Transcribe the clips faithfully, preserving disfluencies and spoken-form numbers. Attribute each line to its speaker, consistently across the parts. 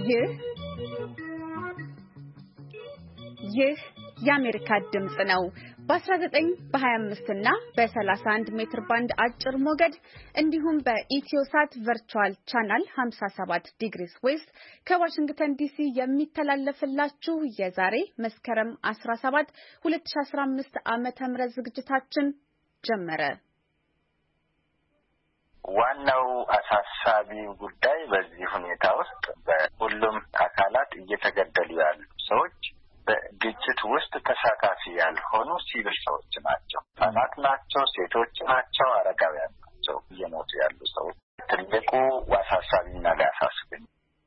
Speaker 1: ይህ ይህ የአሜሪካ ድምጽ ነው። በ19 በ25 እና በ31 ሜትር ባንድ አጭር ሞገድ እንዲሁም በኢትዮሳት ቨርቹዋል ቻናል ሃምሳ ሰባት ዲግሪስ ዌስት ከዋሽንግተን ዲሲ የሚተላለፍላችሁ የዛሬ መስከረም አስራ ሰባት ሁለት ሺህ አስራ አምስት ዓመተ ምህረት ዝግጅታችን ጀመረ።
Speaker 2: ዋናው አሳሳቢ ጉዳይ በዚህ ሁኔታ ውስጥ በሁሉም አካላት እየተገደሉ ያሉ ሰዎች በግጭት ውስጥ ተሳታፊ ያልሆኑ ሲቪል ሰዎች ናቸው። ህጻናት ናቸው፣ ሴቶች ናቸው፣ አረጋውያን ናቸው። እየሞቱ ያሉ ሰዎች ትልቁ አሳሳቢና ሊያሳስበኝ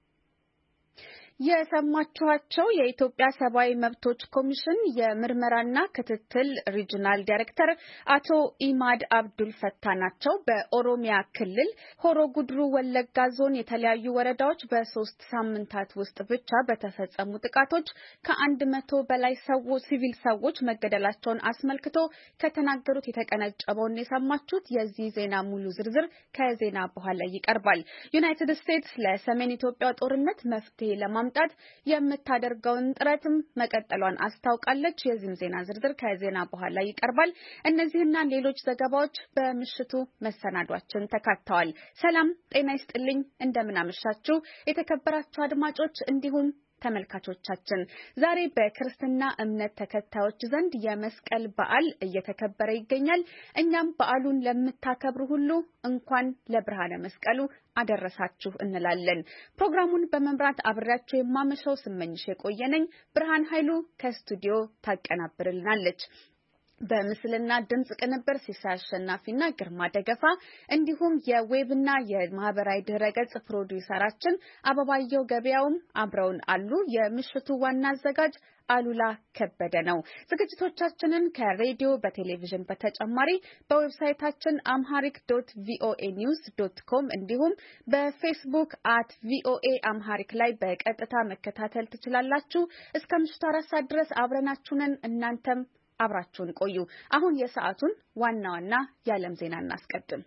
Speaker 1: የሰማችኋቸው የኢትዮጵያ ሰብአዊ መብቶች ኮሚሽን የምርመራና ክትትል ሪጂናል ዳይሬክተር አቶ ኢማድ አብዱል ፈታ ናቸው። በኦሮሚያ ክልል ሆሮ ጉድሩ ወለጋ ዞን የተለያዩ ወረዳዎች በሶስት ሳምንታት ውስጥ ብቻ በተፈጸሙ ጥቃቶች ከአንድ መቶ በላይ ሰዎች ሲቪል ሰዎች መገደላቸውን አስመልክቶ ከተናገሩት የተቀነጨበውን የሰማችሁት። የዚህ ዜና ሙሉ ዝርዝር ከዜና በኋላ ይቀርባል። ዩናይትድ ስቴትስ ለሰሜን ኢትዮጵያ ጦርነት መፍትሄ ለማምጣት የምታደርገውን ጥረትም መቀጠሏን አስታውቃለች። የዚህም ዜና ዝርዝር ከዜና በኋላ ይቀርባል። እነዚህና ሌሎች ዘገባዎች በምሽቱ መሰናዷችን ተካተዋል። ሰላም ጤና ይስጥልኝ፣ እንደምን አመሻችሁ የተከበራችሁ አድማጮች እንዲሁም ተመልካቾቻችን። ዛሬ በክርስትና እምነት ተከታዮች ዘንድ የመስቀል በዓል እየተከበረ ይገኛል። እኛም በዓሉን ለምታከብሩ ሁሉ እንኳን ለብርሃነ መስቀሉ አደረሳችሁ እንላለን። ፕሮግራሙን በመምራት አብሬያችሁ የማመሻው ስመኝሽ የቆየነኝ። ብርሃን ኃይሉ ከስቱዲዮ ታቀናብርልናለች። በምስልና ድምጽ ቅንብር ሲሳይ አሸናፊና ግርማ ደገፋ እንዲሁም የዌብና የማህበራዊ ድረገጽ ፕሮዲውሰራችን አበባየው ገበያውም አብረውን አሉ። የምሽቱ ዋና አዘጋጅ አሉላ ከበደ ነው። ዝግጅቶቻችንን ከሬዲዮ በቴሌቪዥን በተጨማሪ በዌብሳይታችን አምሃሪክ ዶት ቪኦኤ ኒውስ ዶት ኮም እንዲሁም በፌስቡክ አት ቪኦኤ አምሃሪክ ላይ በቀጥታ መከታተል ትችላላችሁ። እስከ ምሽቱ አራት ሰዓት ድረስ አብረናችሁ ነን። እናንተም አብራችሁን ቆዩ። አሁን የሰዓቱን ዋና ዋና የዓለም ዜና እናስቀድም።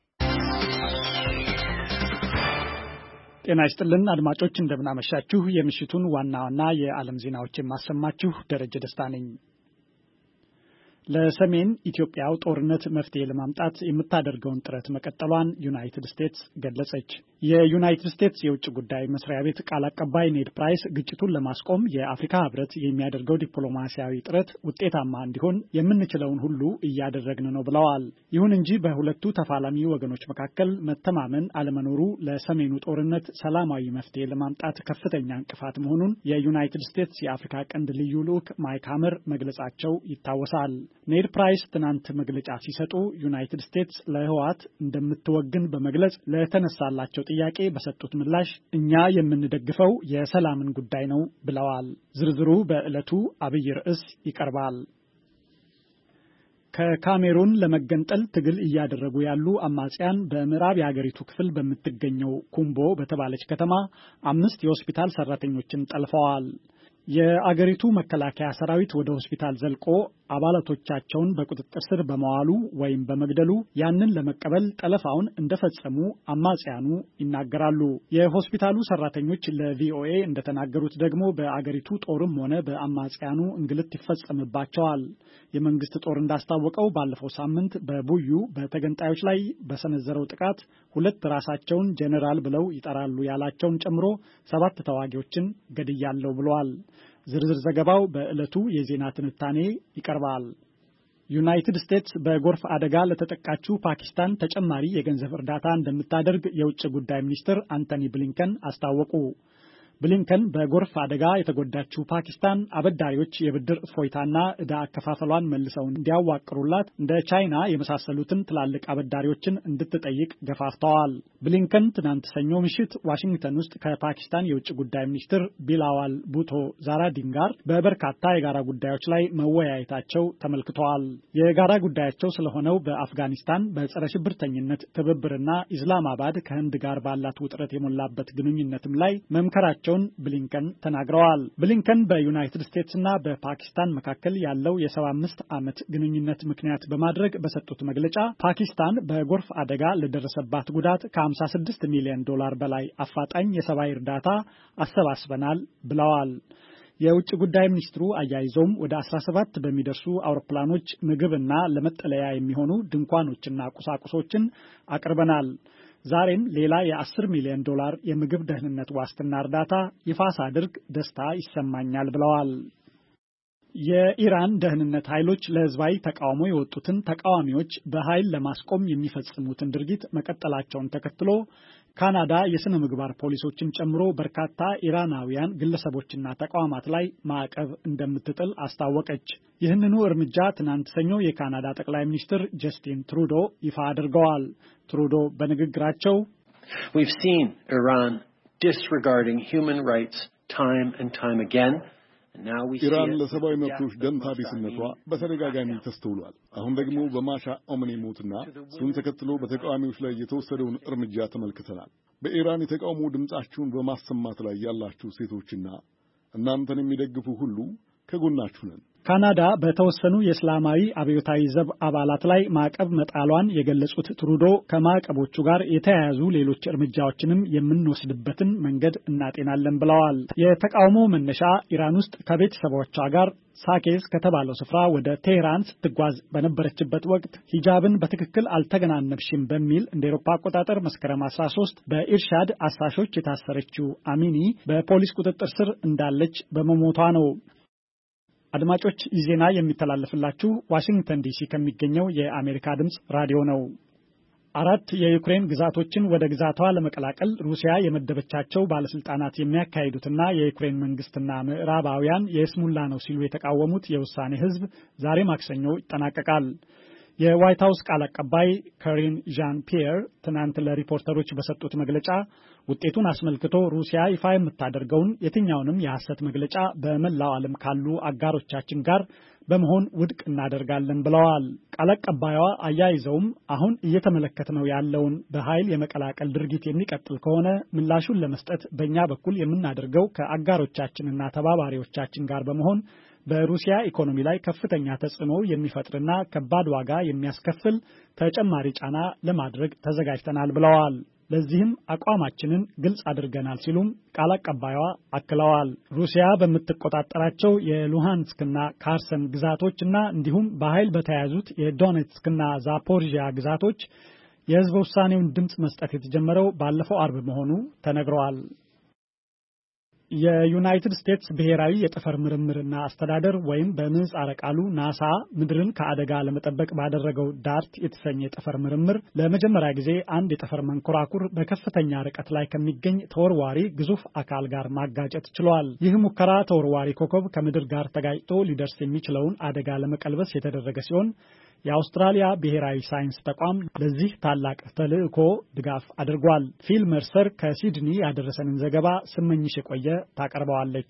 Speaker 3: ጤና ይስጥልን አድማጮች፣ እንደምናመሻችሁ። የምሽቱን ዋና ዋና የዓለም ዜናዎች የማሰማችሁ ደረጀ ደስታ ነኝ። ለሰሜን ኢትዮጵያው ጦርነት መፍትሄ ለማምጣት የምታደርገውን ጥረት መቀጠሏን ዩናይትድ ስቴትስ ገለጸች። የዩናይትድ ስቴትስ የውጭ ጉዳይ መስሪያ ቤት ቃል አቀባይ ኔድ ፕራይስ ግጭቱን ለማስቆም የአፍሪካ ሕብረት የሚያደርገው ዲፕሎማሲያዊ ጥረት ውጤታማ እንዲሆን የምንችለውን ሁሉ እያደረግን ነው ብለዋል። ይሁን እንጂ በሁለቱ ተፋላሚ ወገኖች መካከል መተማመን አለመኖሩ ለሰሜኑ ጦርነት ሰላማዊ መፍትሄ ለማምጣት ከፍተኛ እንቅፋት መሆኑን የዩናይትድ ስቴትስ የአፍሪካ ቀንድ ልዩ ልዑክ ማይክ ሀመር መግለጻቸው ይታወሳል። ኔድ ፕራይስ ትናንት መግለጫ ሲሰጡ ዩናይትድ ስቴትስ ለህወሓት እንደምትወግን በመግለጽ ለተነሳላቸው ጥያቄ በሰጡት ምላሽ እኛ የምንደግፈው የሰላምን ጉዳይ ነው ብለዋል። ዝርዝሩ በዕለቱ አብይ ርዕስ ይቀርባል። ከካሜሩን ለመገንጠል ትግል እያደረጉ ያሉ አማጽያን በምዕራብ የሀገሪቱ ክፍል በምትገኘው ኩምቦ በተባለች ከተማ አምስት የሆስፒታል ሰራተኞችን ጠልፈዋል። የአገሪቱ መከላከያ ሰራዊት ወደ ሆስፒታል ዘልቆ አባላቶቻቸውን በቁጥጥር ስር በመዋሉ ወይም በመግደሉ ያንን ለመቀበል ጠለፋውን እንደፈጸሙ አማጽያኑ ይናገራሉ። የሆስፒታሉ ሰራተኞች ለቪኦኤ እንደተናገሩት ደግሞ በአገሪቱ ጦርም ሆነ በአማጽያኑ እንግልት ይፈጸምባቸዋል። የመንግስት ጦር እንዳስታወቀው ባለፈው ሳምንት በቡዩ በተገንጣዮች ላይ በሰነዘረው ጥቃት ሁለት ራሳቸውን ጄኔራል ብለው ይጠራሉ ያላቸውን ጨምሮ ሰባት ተዋጊዎችን ገድያለሁ ብለዋል። ዝርዝር ዘገባው በዕለቱ የዜና ትንታኔ ይቀርባል። ዩናይትድ ስቴትስ በጎርፍ አደጋ ለተጠቃችው ፓኪስታን ተጨማሪ የገንዘብ እርዳታ እንደምታደርግ የውጭ ጉዳይ ሚኒስትር አንቶኒ ብሊንከን አስታወቁ። ብሊንከን በጎርፍ አደጋ የተጎዳችው ፓኪስታን አበዳሪዎች የብድር እፎይታና ዕዳ አከፋፈሏን መልሰው እንዲያዋቅሩላት እንደ ቻይና የመሳሰሉትን ትላልቅ አበዳሪዎችን እንድትጠይቅ ገፋፍተዋል። ብሊንከን ትናንት ሰኞ ምሽት ዋሽንግተን ውስጥ ከፓኪስታን የውጭ ጉዳይ ሚኒስትር ቢላዋል ቡቶ ዛራዲን ጋር በበርካታ የጋራ ጉዳዮች ላይ መወያየታቸው ተመልክተዋል። የጋራ ጉዳያቸው ስለሆነው በአፍጋኒስታን በጸረ ሽብርተኝነት ትብብርና ኢስላማባድ ከህንድ ጋር ባላት ውጥረት የሞላበት ግንኙነትም ላይ መምከራቸው መሆናቸውን ብሊንከን ተናግረዋል። ብሊንከን በዩናይትድ ስቴትስና በፓኪስታን መካከል ያለው የሰባ አምስት ዓመት ግንኙነት ምክንያት በማድረግ በሰጡት መግለጫ ፓኪስታን በጎርፍ አደጋ ለደረሰባት ጉዳት ከ ሃምሳ ስድስት ሚሊዮን ዶላር በላይ አፋጣኝ የሰብአዊ እርዳታ አሰባስበናል ብለዋል። የውጭ ጉዳይ ሚኒስትሩ አያይዘውም ወደ አስራ ሰባት በሚደርሱ አውሮፕላኖች ምግብና ለመጠለያ የሚሆኑ ድንኳኖችና ቁሳቁሶችን አቅርበናል። ዛሬም ሌላ የ10 ሚሊዮን ዶላር የምግብ ደህንነት ዋስትና እርዳታ ይፋ ሳድርግ ደስታ ይሰማኛል ብለዋል። የኢራን ደህንነት ኃይሎች ለህዝባዊ ተቃውሞ የወጡትን ተቃዋሚዎች በኃይል ለማስቆም የሚፈጽሙትን ድርጊት መቀጠላቸውን ተከትሎ ካናዳ የሥነ ምግባር ፖሊሶችን ጨምሮ በርካታ ኢራናውያን ግለሰቦችና ተቋማት ላይ ማዕቀብ እንደምትጥል አስታወቀች። ይህንኑ እርምጃ ትናንት ሰኞ የካናዳ ጠቅላይ ሚኒስትር ጀስቲን ትሩዶ ይፋ አድርገዋል። ትሩዶ በንግግራቸው
Speaker 4: We've seen Iran disregarding human rights time and time again.
Speaker 5: ኢራን ለሰብአዊ መብቶች ደንታ ቢስነቷ በተደጋጋሚ ተስተውሏል። አሁን ደግሞ በማሻ ኦመኒ ሞትና እሱን ተከትሎ በተቃዋሚዎች ላይ የተወሰደውን እርምጃ ተመልክተናል። በኢራን የተቃውሞ ድምጻችሁን በማሰማት ላይ ያላችሁ ሴቶችና እናንተን የሚደግፉ ሁሉ ከጎናችሁ ነን።
Speaker 3: ካናዳ በተወሰኑ የእስላማዊ አብዮታዊ ዘብ አባላት ላይ ማዕቀብ መጣሏን የገለጹት ትሩዶ ከማዕቀቦቹ ጋር የተያያዙ ሌሎች እርምጃዎችንም የምንወስድበትን መንገድ እናጤናለን ብለዋል። የተቃውሞ መነሻ ኢራን ውስጥ ከቤተሰቦቿ ጋር ሳኬዝ ከተባለው ስፍራ ወደ ቴህራን ስትጓዝ በነበረችበት ወቅት ሂጃብን በትክክል አልተገናነብሽም በሚል እንደ አውሮፓ አቆጣጠር መስከረም አስራ ሶስት በኢርሻድ አሳሾች የታሰረችው አሚኒ በፖሊስ ቁጥጥር ስር እንዳለች በመሞቷ ነው። አድማጮች ይህ ዜና የሚተላለፍላችሁ ዋሽንግተን ዲሲ ከሚገኘው የአሜሪካ ድምጽ ራዲዮ ነው። አራት የዩክሬን ግዛቶችን ወደ ግዛቷ ለመቀላቀል ሩሲያ የመደበቻቸው ባለስልጣናት የሚያካሂዱትና የዩክሬን መንግስትና ምዕራባውያን የስሙላ ነው ሲሉ የተቃወሙት የውሳኔ ህዝብ ዛሬ ማክሰኞ ይጠናቀቃል። የዋይት ሃውስ ቃል አቀባይ ካሪን ዣን ፒየር ትናንት ለሪፖርተሮች በሰጡት መግለጫ ውጤቱን አስመልክቶ ሩሲያ ይፋ የምታደርገውን የትኛውንም የሐሰት መግለጫ በመላው ዓለም ካሉ አጋሮቻችን ጋር በመሆን ውድቅ እናደርጋለን ብለዋል። ቃል አቀባይዋ አያይዘውም አሁን እየተመለከትነው ያለውን በኃይል የመቀላቀል ድርጊት የሚቀጥል ከሆነ ምላሹን ለመስጠት በእኛ በኩል የምናደርገው ከአጋሮቻችንና ተባባሪዎቻችን ጋር በመሆን በሩሲያ ኢኮኖሚ ላይ ከፍተኛ ተጽዕኖ የሚፈጥርና ከባድ ዋጋ የሚያስከፍል ተጨማሪ ጫና ለማድረግ ተዘጋጅተናል ብለዋል። ለዚህም አቋማችንን ግልጽ አድርገናል ሲሉም ቃል አቀባይዋ አክለዋል። ሩሲያ በምትቆጣጠራቸው የሉሃንስክና ካርሰን ግዛቶችና እንዲሁም በኃይል በተያዙት የዶኔትስክና ዛፖሪዥያ ግዛቶች የህዝብ ውሳኔውን ድምጽ መስጠት የተጀመረው ባለፈው አርብ መሆኑ ተነግሯል። የዩናይትድ ስቴትስ ብሔራዊ የጠፈር ምርምርና አስተዳደር ወይም በምህጻረ ቃሉ ናሳ ምድርን ከአደጋ ለመጠበቅ ባደረገው ዳርት የተሰኘ የጠፈር ምርምር ለመጀመሪያ ጊዜ አንድ የጠፈር መንኮራኩር በከፍተኛ ርቀት ላይ ከሚገኝ ተወርዋሪ ግዙፍ አካል ጋር ማጋጨት ችሏል። ይህ ሙከራ ተወርዋሪ ኮከብ ከምድር ጋር ተጋጭቶ ሊደርስ የሚችለውን አደጋ ለመቀልበስ የተደረገ ሲሆን የአውስትራሊያ ብሔራዊ ሳይንስ ተቋም ለዚህ ታላቅ ተልዕኮ ድጋፍ አድርጓል። ፊል መርሰር ከሲድኒ ያደረሰንን ዘገባ ስመኝሽ የቆየ ታቀርበዋለች።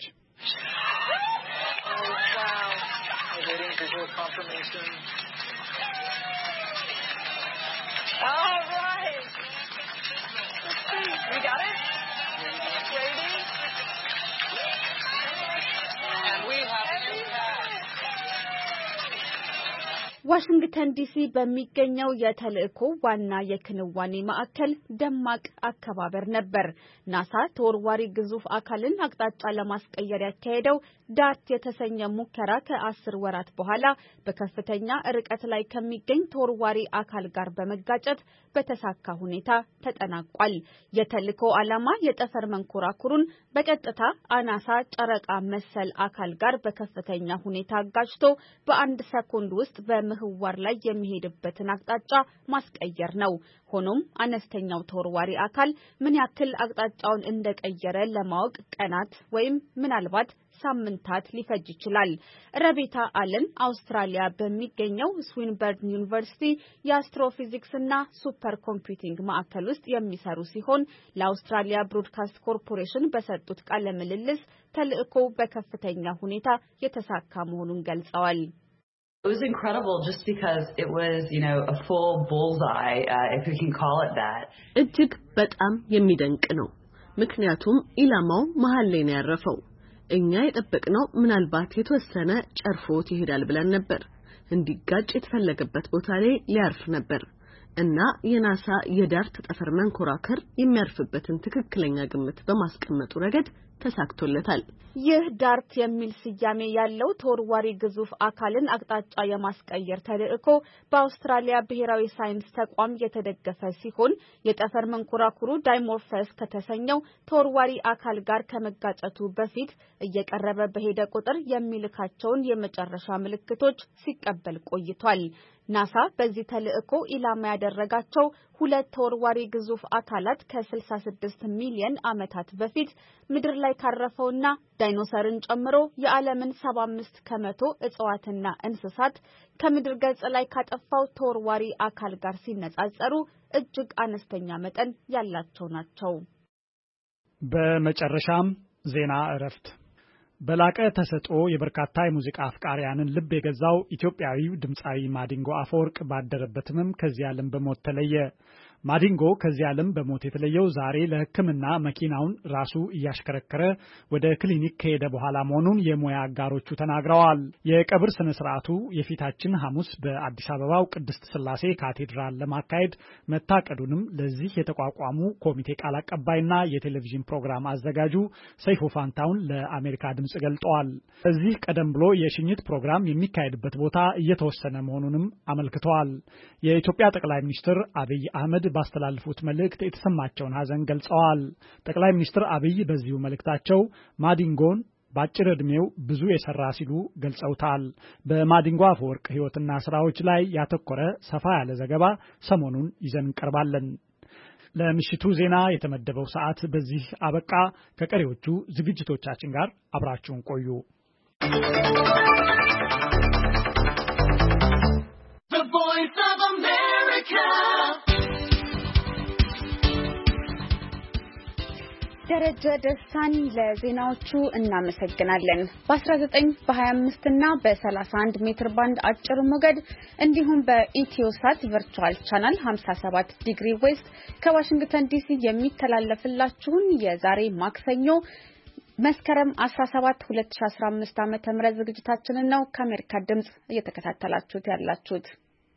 Speaker 1: ዋሽንግተን ዲሲ በሚገኘው የተልእኮ ዋና የክንዋኔ ማዕከል ደማቅ አከባበር ነበር። ናሳ ተወርዋሪ ግዙፍ አካልን አቅጣጫ ለማስቀየር ያካሄደው ዳርት የተሰኘ ሙከራ ከአስር ወራት በኋላ በከፍተኛ ርቀት ላይ ከሚገኝ ተወርዋሪ አካል ጋር በመጋጨት በተሳካ ሁኔታ ተጠናቋል። የተልእኮ ዓላማ የጠፈር መንኮራኩሩን በቀጥታ አናሳ ጨረቃ መሰል አካል ጋር በከፍተኛ ሁኔታ አጋጭቶ በአንድ ሰኮንድ ውስጥ በምህዋር ላይ የሚሄድበትን አቅጣጫ ማስቀየር ነው። ሆኖም አነስተኛው ተወርዋሪ አካል ምን ያክል አቅጣጫውን እንደቀየረ ለማወቅ ቀናት ወይም ምናልባት ሳምንታት ሊፈጅ ይችላል። ረቤታ አለን አውስትራሊያ በሚገኘው ስዊንበርን ዩኒቨርሲቲ የአስትሮፊዚክስ እና ሱፐር ኮምፒውቲንግ ማዕከል ውስጥ የሚሰሩ ሲሆን ለአውስትራሊያ ብሮድካስት ኮርፖሬሽን በሰጡት ቃለ ምልልስ ተልእኮ በከፍተኛ ሁኔታ የተሳካ መሆኑን ገልጸዋል።
Speaker 6: It was incredible just because it was, you know, a full bullseye, uh, if we can call it that.
Speaker 7: እጅግ በጣም የሚደንቅ ነው። ምክንያቱም ኢላማው መሃል ላይ ነው ያረፈው እኛ የጠበቅነው ምናልባት የተወሰነ ጨርፎት ይሄዳል ብለን ነበር እንዲጋጭ የተፈለገበት ቦታ ላይ ሊያርፍ ነበር እና የናሳ የዳርት ጠፈር መንኮራከር የሚያርፍበትን ትክክለኛ ግምት በማስቀመጡ ረገድ ተሳክቶለታል
Speaker 1: ይህ ዳርት የሚል ስያሜ ያለው ተወርዋሪ ግዙፍ አካልን አቅጣጫ የማስቀየር ተልዕኮ በአውስትራሊያ ብሔራዊ ሳይንስ ተቋም የተደገፈ ሲሆን የጠፈር መንኮራኩሩ ዳይሞርፈስ ከተሰኘው ተወርዋሪ አካል ጋር ከመጋጨቱ በፊት እየቀረበ በሄደ ቁጥር የሚልካቸውን የመጨረሻ ምልክቶች ሲቀበል ቆይቷል ናሳ በዚህ ተልዕኮ ኢላማ ያደረጋቸው ሁለት ተወርዋሪ ግዙፍ አካላት ከ66 ሚሊዮን ዓመታት በፊት ምድር ላይ ካረፈውና ዳይኖሰርን ጨምሮ የዓለምን ሰባ አምስት ከመቶ እጽዋትና እንስሳት ከምድር ገጽ ላይ ካጠፋው ተወርዋሪ አካል ጋር ሲነጻጸሩ እጅግ አነስተኛ መጠን ያላቸው ናቸው
Speaker 3: በመጨረሻም ዜና እረፍት በላቀ ተሰጥኦ የበርካታ የሙዚቃ አፍቃሪያንን ልብ የገዛው ኢትዮጵያዊው ድምጻዊ ማዲንጎ አፈወርቅ ባደረበት ህመም ከዚህ ዓለም በሞት ተለየ ማዲንጎ ከዚህ ዓለም በሞት የተለየው ዛሬ ለሕክምና መኪናውን ራሱ እያሽከረከረ ወደ ክሊኒክ ከሄደ በኋላ መሆኑን የሙያ አጋሮቹ ተናግረዋል የቀብር ስነ ስርዓቱ የፊታችን ሐሙስ በአዲስ አበባው ቅድስት ሥላሴ ካቴድራል ለማካሄድ መታቀዱንም ለዚህ የተቋቋሙ ኮሚቴ ቃል አቀባይና የቴሌቪዥን ፕሮግራም አዘጋጁ ሰይፉ ፋንታውን ለአሜሪካ ድምጽ ገልጠዋል እዚህ ቀደም ብሎ የሽኝት ፕሮግራም የሚካሄድበት ቦታ እየተወሰነ መሆኑንም አመልክተዋል የኢትዮጵያ ጠቅላይ ሚኒስትር አብይ አህመድ ባስተላለፉት መልእክት የተሰማቸውን ሐዘን ገልጸዋል ጠቅላይ ሚኒስትር አብይ በዚሁ መልእክታቸው ማዲንጎን በአጭር ዕድሜው ብዙ የሰራ ሲሉ ገልጸውታል በማዲንጎ አፈወርቅ ህይወትና ስራዎች ላይ ያተኮረ ሰፋ ያለ ዘገባ ሰሞኑን ይዘን እንቀርባለን ለምሽቱ ዜና የተመደበው ሰዓት በዚህ አበቃ ከቀሪዎቹ ዝግጅቶቻችን ጋር አብራችሁን ቆዩ
Speaker 8: The Voice of America
Speaker 1: ደረጀ ደስታን ለዜናዎቹ እናመሰግናለን በ19 በ25 እና በ31 ሜትር ባንድ አጭር ሞገድ እንዲሁም በኢትዮሳት ቨርቹዋል ቻናል ሃምሳ ሰባት ዲግሪ ዌስት ከዋሽንግተን ዲሲ የሚተላለፍላችሁን የዛሬ ማክሰኞ መስከረም አስራ ሰባት ሁለት ሺህ አስራ አምስት ዓመተ ምህረት ዝግጅታችንን ነው ከአሜሪካ ድምጽ እየተከታተላችሁት ያላችሁት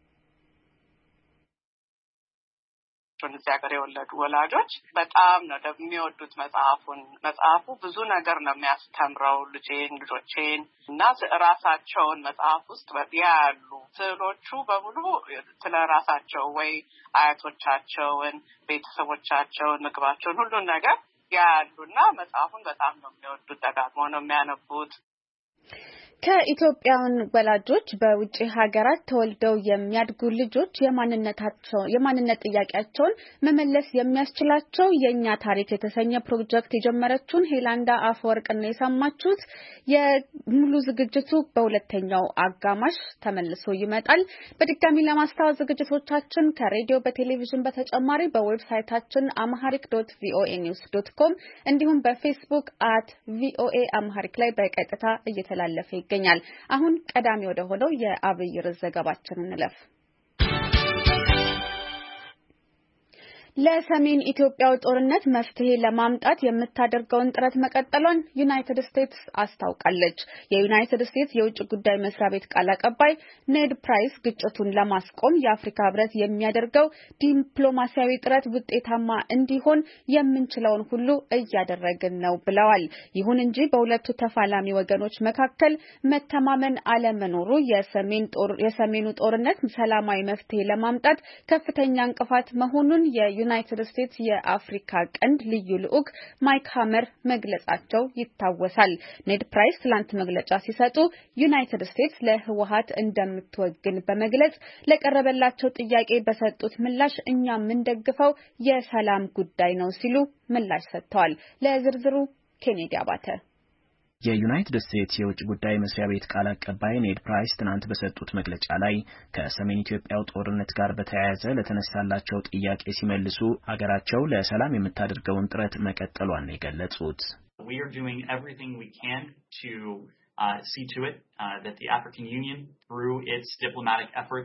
Speaker 9: እዚህ ሀገር የወለዱ ወላጆች በጣም ነው የሚወዱት መጽሐፉን መጽሐፉ ብዙ ነገር ነው የሚያስተምረው ልጄን ልጆቼን እና ራሳቸውን መጽሐፍ ውስጥ ያሉ ስዕሎቹ በሙሉ ስለ ራሳቸው ወይ አያቶቻቸውን ቤተሰቦቻቸውን ምግባቸውን ሁሉ ነገር ያሉና መጽሐፉን በጣም ነው የሚወዱት ደጋግሞ ነው የሚያነቡት
Speaker 1: ከኢትዮጵያውያን ወላጆች በውጪ ሀገራት ተወልደው የሚያድጉ ልጆች የማንነታቸው የማንነት ጥያቄያቸውን መመለስ የሚያስችላቸው የኛ ታሪክ የተሰኘ ፕሮጀክት የጀመረችውን ሄላንዳ አፈወርቅ ነው የሰማችሁት የሙሉ ዝግጅቱ በሁለተኛው አጋማሽ ተመልሶ ይመጣል በድጋሚ ለማስታወስ ዝግጅቶቻችን ከሬዲዮ በቴሌቪዥን በተጨማሪ በዌብሳይታችን amharic dot voa news dot com እንዲሁም በፌስቡክ at voa amharic ላይ በቀጥታ እየተላለፈ ይገኛል አሁን ቀዳሚ ወደ ሆነው የአብይ ርዕስ ዘገባችን እንለፍ ለሰሜን ኢትዮጵያው ጦርነት መፍትሄ ለማምጣት የምታደርገውን ጥረት መቀጠሏን ዩናይትድ ስቴትስ አስታውቃለች የዩናይትድ ስቴትስ የውጭ ጉዳይ መስሪያ ቤት ቃል አቀባይ ኔድ ፕራይስ ግጭቱን ለማስቆም የአፍሪካ ህብረት የሚያደርገው ዲፕሎማሲያዊ ጥረት ውጤታማ እንዲሆን የምንችለውን ሁሉ እያደረግን ነው ብለዋል ይሁን እንጂ በሁለቱ ተፋላሚ ወገኖች መካከል መተማመን አለመኖሩ የሰሜን ጦር የሰሜኑ ጦርነት ሰላማዊ መፍትሄ ለማምጣት ከፍተኛ እንቅፋት መሆኑን የዩናይትድ ስቴትስ የአፍሪካ ቀንድ ልዩ ልዑክ ማይክ ሃመር መግለጻቸው ይታወሳል ኔድ ፕራይስ ትላንት መግለጫ ሲሰጡ ዩናይትድ ስቴትስ ለህወሓት እንደምትወግን በመግለጽ ለቀረበላቸው ጥያቄ በሰጡት ምላሽ እኛ ምን ደግፈው የሰላም ጉዳይ ነው ሲሉ ምላሽ ሰጥተዋል ለዝርዝሩ ኬኔዲ አባተ
Speaker 10: የዩናይትድ ስቴትስ የውጭ ጉዳይ መስሪያ ቤት ቃል አቀባይ ኔድ ፕራይስ ትናንት በሰጡት መግለጫ ላይ ከሰሜን ኢትዮጵያው ጦርነት ጋር በተያያዘ ለተነሳላቸው ጥያቄ ሲመልሱ ሀገራቸው ለሰላም የምታደርገውን ጥረት መቀጠሏን ነው የገለጹት
Speaker 11: We are doing everything we can to uh, see to it uh, that the African Union through its diplomatic efforts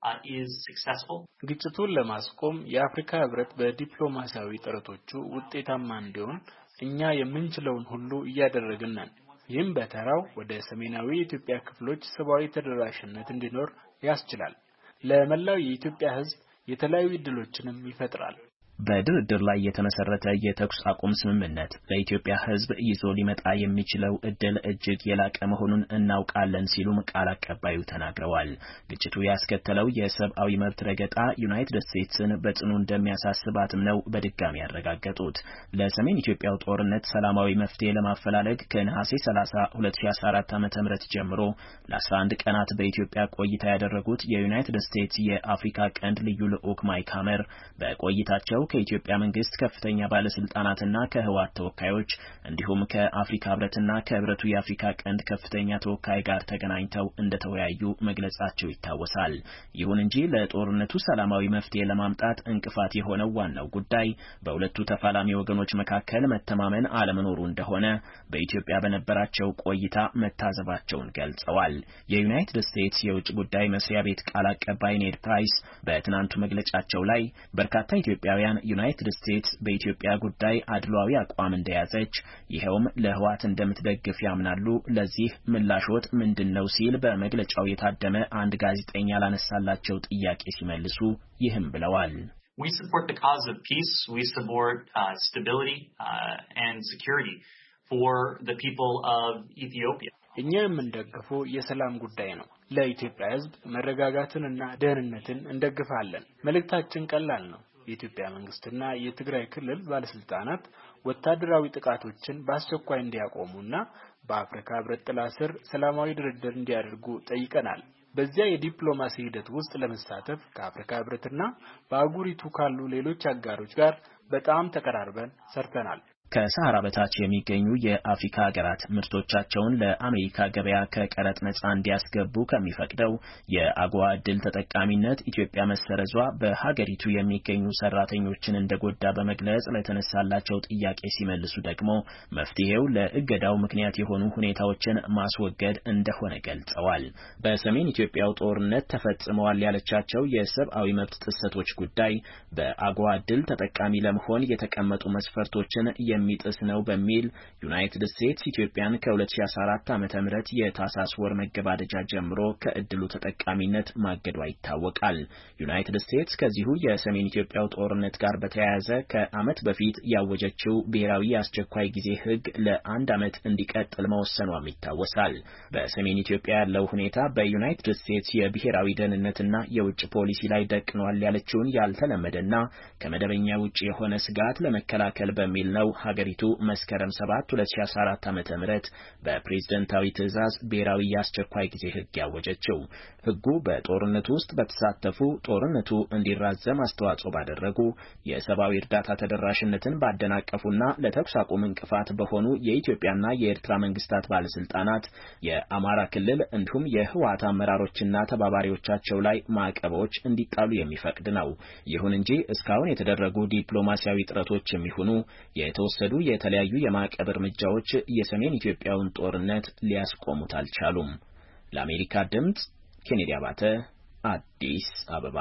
Speaker 11: uh, is successful.
Speaker 12: ግጭቱን ለማስቆም የአፍሪካ ህብረት በዲፕሎማሲያዊ ጥረቶቹ ውጤታማ እንዲሆን እኛ የምንችለውን ሁሉ እያደረግን ነን። ይህም በተራው ወደ ሰሜናዊ የኢትዮጵያ ክፍሎች ሰብአዊ ተደራሽነት እንዲኖር ያስችላል። ለመላው የኢትዮጵያ ህዝብ የተለያዩ እድሎችንም ይፈጥራል።
Speaker 10: በድርድር ላይ የተመሰረተ የተኩስ አቁም ስምምነት ለኢትዮጵያ ህዝብ ይዞ ሊመጣ የሚችለው እድል እጅግ የላቀ መሆኑን እናውቃለን ሲሉ ቃል አቀባዩ ተናግረዋል። ግጭቱ ያስከተለው የሰብአዊ መብት ረገጣ ዩናይትድ ስቴትስን በጽኑ እንደሚያሳስባትም ነው በድጋሚ ያረጋገጡት። ለሰሜን ኢትዮጵያው ጦርነት ሰላማዊ መፍትሄ ለማፈላለግ ከነሐሴ ሰላሳ ሁለት ሺህ አስራ አራት ዓ.ም ጀምሮ ለአስራ አንድ ቀናት በኢትዮጵያ ቆይታ ያደረጉት የዩናይትድ ስቴትስ የአፍሪካ ቀንድ ልዩ ልዑክ ማይክ ሀመር በቆይታቸው ከኢትዮጵያ መንግስት ከፍተኛ ባለስልጣናትና ከህወሓት ተወካዮች እንዲሁም ከአፍሪካ ህብረትና ከህብረቱ የአፍሪካ ቀንድ ከፍተኛ ተወካይ ጋር ተገናኝተው እንደተወያዩ መግለጻቸው ይታወሳል። ይሁን እንጂ ለጦርነቱ ሰላማዊ መፍትሄ ለማምጣት እንቅፋት የሆነው ዋናው ጉዳይ በሁለቱ ተፋላሚ ወገኖች መካከል መተማመን አለመኖሩ እንደሆነ በኢትዮጵያ በነበራቸው ቆይታ መታዘባቸውን ገልጸዋል። የዩናይትድ ስቴትስ የውጭ ጉዳይ መስሪያ ቤት ቃል አቀባይ ኔድ ፕራይስ በትናንቱ መግለጫቸው ላይ በርካታ ኢትዮጵያውያን ዩናይትድ ስቴትስ በኢትዮጵያ ጉዳይ አድሏዊ አቋም እንደያዘች ይሄውም ለህወሓት እንደምትደግፍ ያምናሉ። ለዚህ ምላሾት ምንድነው ሲል በመግለጫው የታደመ አንድ ጋዜጠኛ ላነሳላቸው ጥያቄ ሲመልሱ ይህም ብለዋል።
Speaker 11: We support the cause of peace. We support uh, stability uh, and security for the people of Ethiopia.
Speaker 12: እኛ የምንደግፈው የሰላም ጉዳይ ነው። ለኢትዮጵያ ህዝብ መረጋጋትንና ደህንነትን እንደግፋለን። መልእክታችን ቀላል ነው። የኢትዮጵያ መንግስትና የትግራይ ክልል ባለስልጣናት ወታደራዊ ጥቃቶችን በአስቸኳይ እንዲያቆሙና በአፍሪካ ህብረት ጥላ ስር ሰላማዊ ድርድር እንዲያደርጉ ጠይቀናል። በዚያ የዲፕሎማሲ ሂደት ውስጥ ለመሳተፍ ከአፍሪካ ህብረትና በአህጉሪቱ ካሉ ሌሎች አጋሮች ጋር በጣም ተቀራርበን ሰርተናል።
Speaker 10: ከሰሃራ በታች የሚገኙ የአፍሪካ ሀገራት ምርቶቻቸውን ለአሜሪካ ገበያ ከቀረጥ ነጻ እንዲያስገቡ ከሚፈቅደው የአጎዋ እድል ተጠቃሚነት ኢትዮጵያ መሰረዟ በሀገሪቱ የሚገኙ ሰራተኞችን እንደጎዳ በመግለጽ ለተነሳላቸው ጥያቄ ሲመልሱ ደግሞ መፍትሄው ለእገዳው ምክንያት የሆኑ ሁኔታዎችን ማስወገድ እንደሆነ ገልጸዋል። በሰሜን ኢትዮጵያው ጦርነት ተፈጽመዋል ያለቻቸው የሰብአዊ መብት ጥሰቶች ጉዳይ በአጎዋ እድል ተጠቃሚ ለመሆን የተቀመጡ መስፈርቶችን የሚጥስ ነው በሚል ዩናይትድ ስቴትስ ኢትዮጵያን ከሁለት ሺህ አስራ አራት ዓመተ ምህረት የታህሳስ ወር መገባደጃ ጀምሮ ከእድሉ ተጠቃሚነት ማገዷ ይታወቃል። ዩናይትድ ስቴትስ ከዚሁ የሰሜን ኢትዮጵያው ጦርነት ጋር በተያያዘ ከዓመት በፊት ያወጀችው ብሔራዊ የአስቸኳይ ጊዜ ህግ ለአንድ ዓመት እንዲቀጥል መወሰኗም ይታወሳል። በሰሜን ኢትዮጵያ ያለው ሁኔታ በዩናይትድ ስቴትስ የብሔራዊ ደህንነትና የውጭ ፖሊሲ ላይ ደቅኗል ያለችውን ያልተለመደና ከመደበኛ ውጪ የሆነ ስጋት ለመከላከል በሚል ነው ሀገሪቱ መስከረም ሰባት ሁለት ሺህ አስራ አራት ዓመተ ምህረት በፕሬዝዳንታዊ ትዕዛዝ ብሔራዊ የአስቸኳይ ጊዜ ህግ ያወጀችው። ህጉ በጦርነቱ ውስጥ በተሳተፉ ጦርነቱ እንዲራዘም አስተዋጽኦ ባደረጉ የሰብአዊ እርዳታ ተደራሽነትን ባደናቀፉና ለተኩስ አቁም እንቅፋት በሆኑ የኢትዮጵያና የኤርትራ መንግስታት ባለስልጣናት፣ የአማራ ክልል እንዲሁም የህወሓት አመራሮችና ተባባሪዎቻቸው ላይ ማዕቀቦች እንዲጣሉ የሚፈቅድ ነው። ይሁን እንጂ እስካሁን የተደረጉ ዲፕሎማሲያዊ ጥረቶች የሚሆኑ የተወሰዱ የተለያዩ የማዕቀብ እርምጃዎች የሰሜን ኢትዮጵያውን ጦርነት ሊያስቆሙት አልቻሉም። ለአሜሪካ ድምጽ ኬኔዲ አባተ አዲስ አበባ።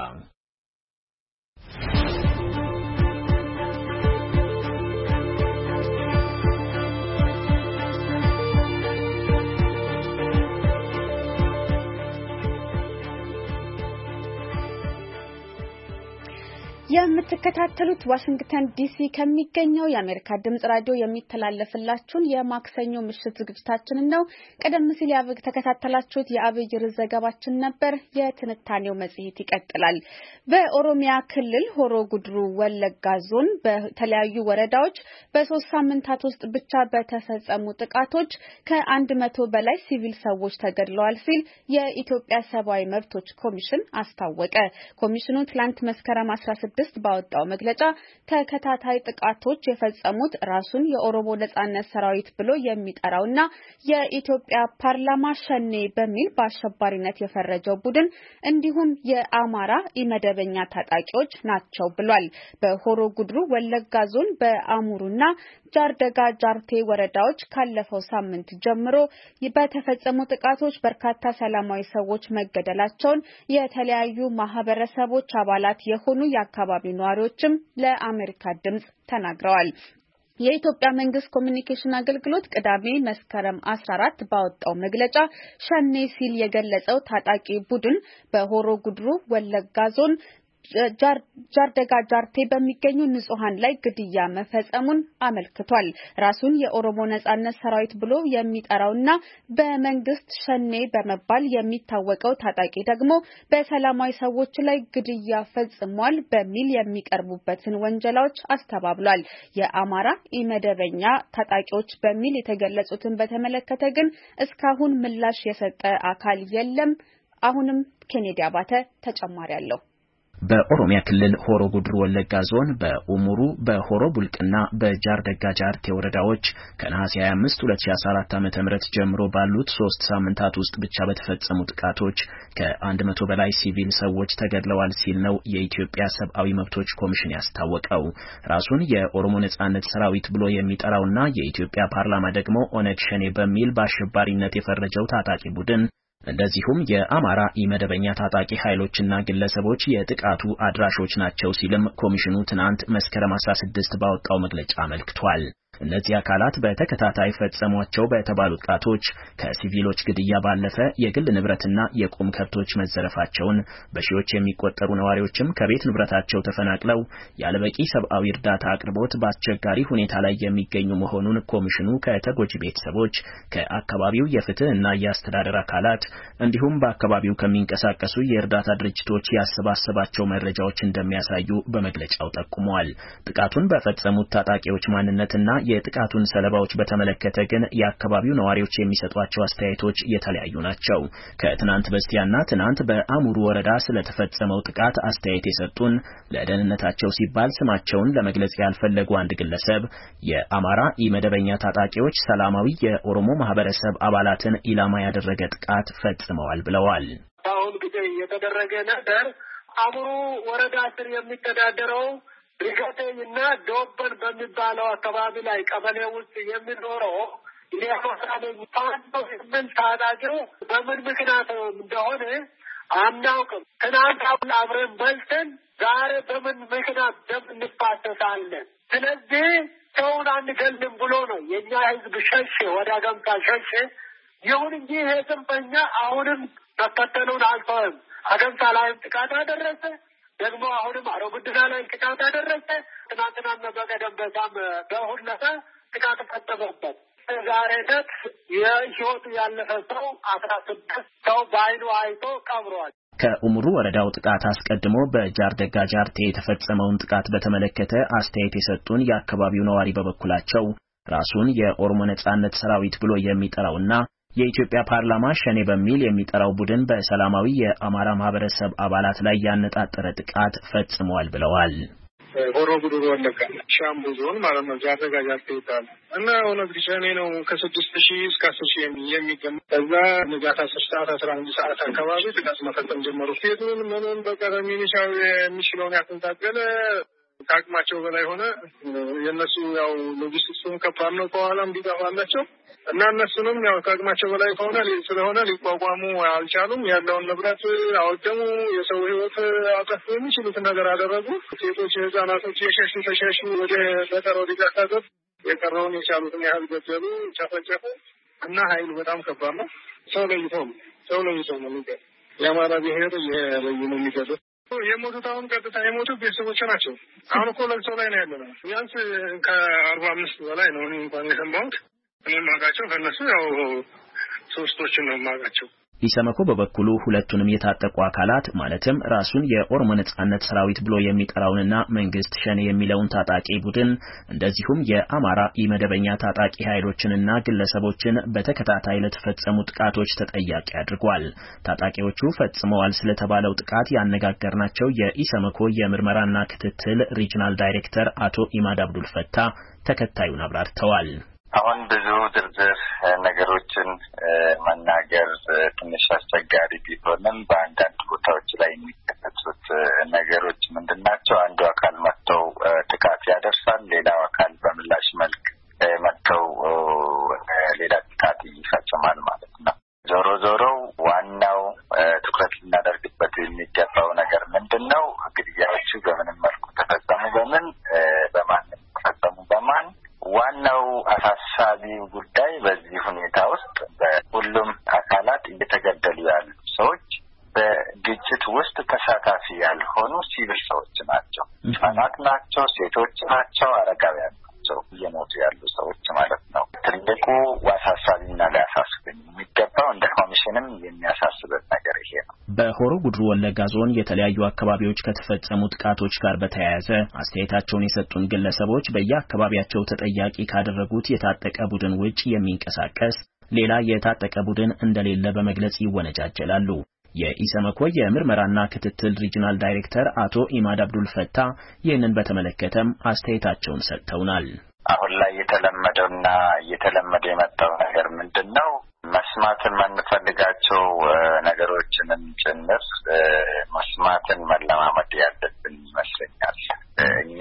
Speaker 1: የምትከታተሉት ዋሽንግተን ዲሲ ከሚገኘው የአሜሪካ ድምጽ ራዲዮ የሚተላለፍላችሁን የማክሰኞ ምሽት ዝግጅታችንን ነው። ቀደም ሲል ያበግ ተከታተላችሁት የአብይ ርዕስ ዘገባችን ነበር። የትንታኔው መጽሔት ይቀጥላል። በኦሮሚያ ክልል ሆሮ ጉድሩ ወለጋ ዞን በተለያዩ ወረዳዎች በሶስት ሳምንታት ውስጥ ብቻ በተፈጸሙ ጥቃቶች ከአንድ መቶ በላይ ሲቪል ሰዎች ተገድለዋል ሲል የኢትዮጵያ ሰብአዊ መብቶች ኮሚሽን አስታወቀ። ኮሚሽኑ ትላንት መስከረም አስራ ስድስት መንግስት ባወጣው መግለጫ ተከታታይ ጥቃቶች የፈጸሙት ራሱን የኦሮሞ ነጻነት ሰራዊት ብሎ የሚጠራውና የኢትዮጵያ ፓርላማ ሸኔ በሚል በአሸባሪነት የፈረጀው ቡድን እንዲሁም የአማራ ኢመደበኛ ታጣቂዎች ናቸው ብሏል። በሆሮ ጉድሩ ወለጋ ዞን በአሙሩና ጃርደጋ ጃርቴ ወረዳዎች ካለፈው ሳምንት ጀምሮ በተፈጸሙ ጥቃቶች በርካታ ሰላማዊ ሰዎች መገደላቸውን የተለያዩ ማህበረሰቦች አባላት የሆኑ የአካባቢው ነዋሪዎችም ለአሜሪካ ድምጽ ተናግረዋል። የኢትዮጵያ መንግስት ኮሚኒኬሽን አገልግሎት ቅዳሜ መስከረም አስራ አራት ባወጣው መግለጫ ሸኔ ሲል የገለጸው ታጣቂ ቡድን በሆሮ ጉድሩ ወለጋ ዞን ጃርደጋ ጃርቴ በሚገኙ ንጹሃን ላይ ግድያ መፈጸሙን አመልክቷል። ራሱን የኦሮሞ ነጻነት ሰራዊት ብሎ የሚጠራውና በመንግስት ሸኔ በመባል የሚታወቀው ታጣቂ ደግሞ በሰላማዊ ሰዎች ላይ ግድያ ፈጽሟል በሚል የሚቀርቡበትን ወንጀላዎች አስተባብሏል። የአማራ ኢመደበኛ ታጣቂዎች በሚል የተገለጹትን በተመለከተ ግን እስካሁን ምላሽ የሰጠ አካል የለም። አሁንም ኬኔዲ አባተ ተጨማሪ አለው።
Speaker 10: በኦሮሚያ ክልል ሆሮ ጉድሩ ወለጋ ዞን በኡሙሩ በሆሮ ቡልቅና በጃርደጋ ጃርቴ ወረዳዎች ከነሐሴ ሃያ አምስት ሁለት ሺህ አስራ አራት ዓመተ ምህረት ጀምሮ ባሉት ሶስት ሳምንታት ውስጥ ብቻ በተፈጸሙ ጥቃቶች ከአንድ መቶ በላይ ሲቪል ሰዎች ተገድለዋል ሲል ነው የኢትዮጵያ ሰብአዊ መብቶች ኮሚሽን ያስታወቀው። ራሱን የኦሮሞ ነጻነት ሰራዊት ብሎ የሚጠራውና የኢትዮጵያ ፓርላማ ደግሞ ኦነግ ሸኔ በሚል በአሸባሪነት የፈረጀው ታጣቂ ቡድን እንደዚሁም የአማራ ኢመደበኛ ታጣቂ ኃይሎችና ግለሰቦች የጥቃቱ አድራሾች ናቸው ሲልም ኮሚሽኑ ትናንት መስከረም አስራ ስድስት ባወጣው መግለጫ አመልክቷል። እነዚህ አካላት በተከታታይ ፈጸሟቸው በተባሉ ጥቃቶች ከሲቪሎች ግድያ ባለፈ የግል ንብረትና የቁም ከብቶች መዘረፋቸውን፣ በሺዎች የሚቆጠሩ ነዋሪዎችም ከቤት ንብረታቸው ተፈናቅለው ያለበቂ ሰብአዊ እርዳታ አቅርቦት በአስቸጋሪ ሁኔታ ላይ የሚገኙ መሆኑን ኮሚሽኑ ከተጎጂ ቤተሰቦች፣ ከአካባቢው የፍትህና የአስተዳደር አካላት እንዲሁም በአካባቢው ከሚንቀሳቀሱ የእርዳታ ድርጅቶች ያሰባሰባቸው መረጃዎች እንደሚያሳዩ በመግለጫው ጠቁመዋል። ጥቃቱን በፈጸሙት ታጣቂዎች ማንነትና የጥቃቱን ሰለባዎች በተመለከተ ግን የአካባቢው ነዋሪዎች የሚሰጧቸው አስተያየቶች የተለያዩ ናቸው። ከትናንት በስቲያና ትናንት በአሙሩ ወረዳ ስለተፈጸመው ጥቃት አስተያየት የሰጡን ለደህንነታቸው ሲባል ስማቸውን ለመግለጽ ያልፈለጉ አንድ ግለሰብ የአማራ ኢመደበኛ ታጣቂዎች ሰላማዊ የኦሮሞ ማህበረሰብ አባላትን ኢላማ ያደረገ ጥቃት ፈጽመዋል ብለዋል።
Speaker 13: አሁን ጊዜ የተደረገ ነገር አሙሩ ወረዳ ስር የሚተዳደረው ሪጋቴና ዶበን በሚባለው አካባቢ ላይ ቀበሌ ውስጥ የሚኖረው የአማራኝ ታንቶ ምን ታዳጅው በምን ምክንያት እንደሆነ አናውቅም። ትናንት አብረን በልተን ዛሬ በምን ምክንያት ደም እንፋሰሳለን? ስለዚህ ሰውን አንገልም ብሎ ነው የኛ ህዝብ ሸሽ ወደ ገምታ ሸሽ። ይሁን እንጂ ይሄ ጽንፈኛ አሁንም መከተሉን አልተወም። አገምታ ላይም ጥቃት አደረሰ። ደግሞ አሁንም አሮጉድና ላይ ጥቃት አደረሰ። ትናንትናም በቀደም በዛም በሁለታ ጥቃት ፈጸመበት። ዛሬ ዕለት የህይወቱ ያለፈ ሰው አስራ ስድስት ሰው በአይኑ አይቶ ቀብሯል።
Speaker 10: ከኡሙሩ ወረዳው ጥቃት አስቀድሞ በጃርደጋ ጃርቴ የተፈጸመውን ጥቃት በተመለከተ አስተያየት የሰጡን የአካባቢው ነዋሪ በበኩላቸው ራሱን የኦሮሞ ነጻነት ሰራዊት ብሎ የሚጠራውና የኢትዮጵያ ፓርላማ ሸኔ በሚል የሚጠራው ቡድን በሰላማዊ የአማራ ማህበረሰብ አባላት ላይ ያነጣጠረ ጥቃት ፈጽሟል ብለዋል።
Speaker 14: ሆሮ ጉድሩ ወለጋ ሻምቡ ዞን ማለት ነው ጃርደጋ ጃርቴ ይባላል እና ኦነግ ሸኔ ነው ከስድስት ሺህ እስከ አስር ሺህ የሚገመት። ከዛ ንጋት አስር ሰዓት አስራ አንድ ሰዓት አካባቢ ጥቃት መፈጸም ጀመሩ። ሴቱን ምንም በቀረ ሚኒሻው የሚችለውን ያተንታገለ ከአቅማቸው በላይ ሆነ። የእነሱ ያው ሎጂስቲክሱን ከባድ ነው፣ ከኋላም ቢገፋላቸው እና እነሱንም ያው ከአቅማቸው በላይ ከሆነ ስለሆነ ሊቋቋሙ አልቻሉም። ያለውን ንብረት አወደሙ፣ የሰው ህይወት አጠፉ፣ የሚችሉትን ነገር አደረጉ። ሴቶች፣ ህጻናቶች የሸሹ ተሸሹ፣ ወደ ገጠር ወደ ጫካገብ የቀረውን የቻሉትን ያህል ገደሉ፣ ጨፈጨፉ እና ኃይሉ በጣም ከባድ ነው። ሰው ለይተው ሰው ለይተው ነው የሚገ የአማራ ብሔር የለዩ ነው የሚገዱት። የሞቱት አሁን ቀጥታ የሞቱት ቤተሰቦች ናቸው። አሁን እኮ ለቅሶ ላይ ነው ያለነው። ቢያንስ ከአርባ አምስት በላይ ነው እኔ እንኳን የሰማሁት። እኔ የማውቃቸው ከእነሱ ያው ሶስቶችን ነው የማውቃቸው።
Speaker 10: ኢሰመኮ በበኩሉ ሁለቱንም የታጠቁ አካላት ማለትም ራሱን የኦሮሞ ነጻነት ሰራዊት ብሎ የሚጠራውንና መንግስት ሸኔ የሚለውን ታጣቂ ቡድን እንደዚሁም የአማራ ኢመደበኛ ታጣቂ ኃይሎችንና ግለሰቦችን በተከታታይ ለተፈጸሙ ጥቃቶች ተጠያቂ አድርጓል። ታጣቂዎቹ ፈጽመዋል ስለተባለው ጥቃት ያነጋገርናቸው የኢሰመኮ የምርመራና ክትትል ሪጅናል ዳይሬክተር አቶ ኢማድ አብዱል ፈታ ተከታዩን አብራርተዋል።
Speaker 2: አሁን ብዙ ዝርዝር ነገሮችን መናገር ትንሽ አስቸጋሪ ቢሆንም በአንዳንድ ቦታዎች ላይ የሚከሰቱት ነገሮች ምንድናቸው? አንዱ አካል መጥተው ጥቃት ያደርሳል፣ ሌላው አካል በምላሽ መልክ መጥተው ሌላ ጥቃት ይፈጽማል ማለት ነው። ዞሮ ዞሮ ዋናው ትኩረት ልናደርግበት የሚገባው ነገር ምንድነው? ግድያዎቹ በምንም መልኩ ተፈጸሙ፣ በምን በማን ተፈጸሙ፣ በማን ዋናው አሳሳቢው ጉዳይ በዚህ ሁኔታ ውስጥ በሁሉም አካላት እየተገደሉ ያሉ ሰዎች በግጭት ውስጥ ተሳታፊ ያልሆኑ ሲቪል ሰዎች ናቸው። ህጻናት ናቸው፣ ሴቶች ናቸው፣ አረጋውያን ናቸው፣ እየሞቱ ያሉ ሰዎች ማለት ነው። ትልቁ አሳሳቢና ሊያሳስበን የሚገባው እንደ ኮሚሽንም የሚያሳስበን ነገር ይሄ ነው።
Speaker 10: በሆሮ ጉድሩ ወለጋ ዞን የተለያዩ አካባቢዎች ከተፈጸሙ ጥቃቶች ጋር በተያያዘ አስተያየታቸውን የሰጡን ግለሰቦች በየአካባቢያቸው ተጠያቂ ካደረጉት የታጠቀ ቡድን ውጭ የሚንቀሳቀስ ሌላ የታጠቀ ቡድን እንደሌለ በመግለጽ ይወነጃጀላሉ። የኢሰመኮ የምርመራና ክትትል ሪጅናል ዳይሬክተር አቶ ኢማድ አብዱል ፈታ ይህንን በተመለከተም አስተያየታቸውን ሰጥተውናል።
Speaker 2: አሁን ላይ የተለመደውና እየተለመደ የመጣው ነገር ምንድነው? መስማትን የምንፈልጋቸው ነገሮችንም ጭምር መስማትን መለማመድ ያለብን ይመስለኛል። እኛ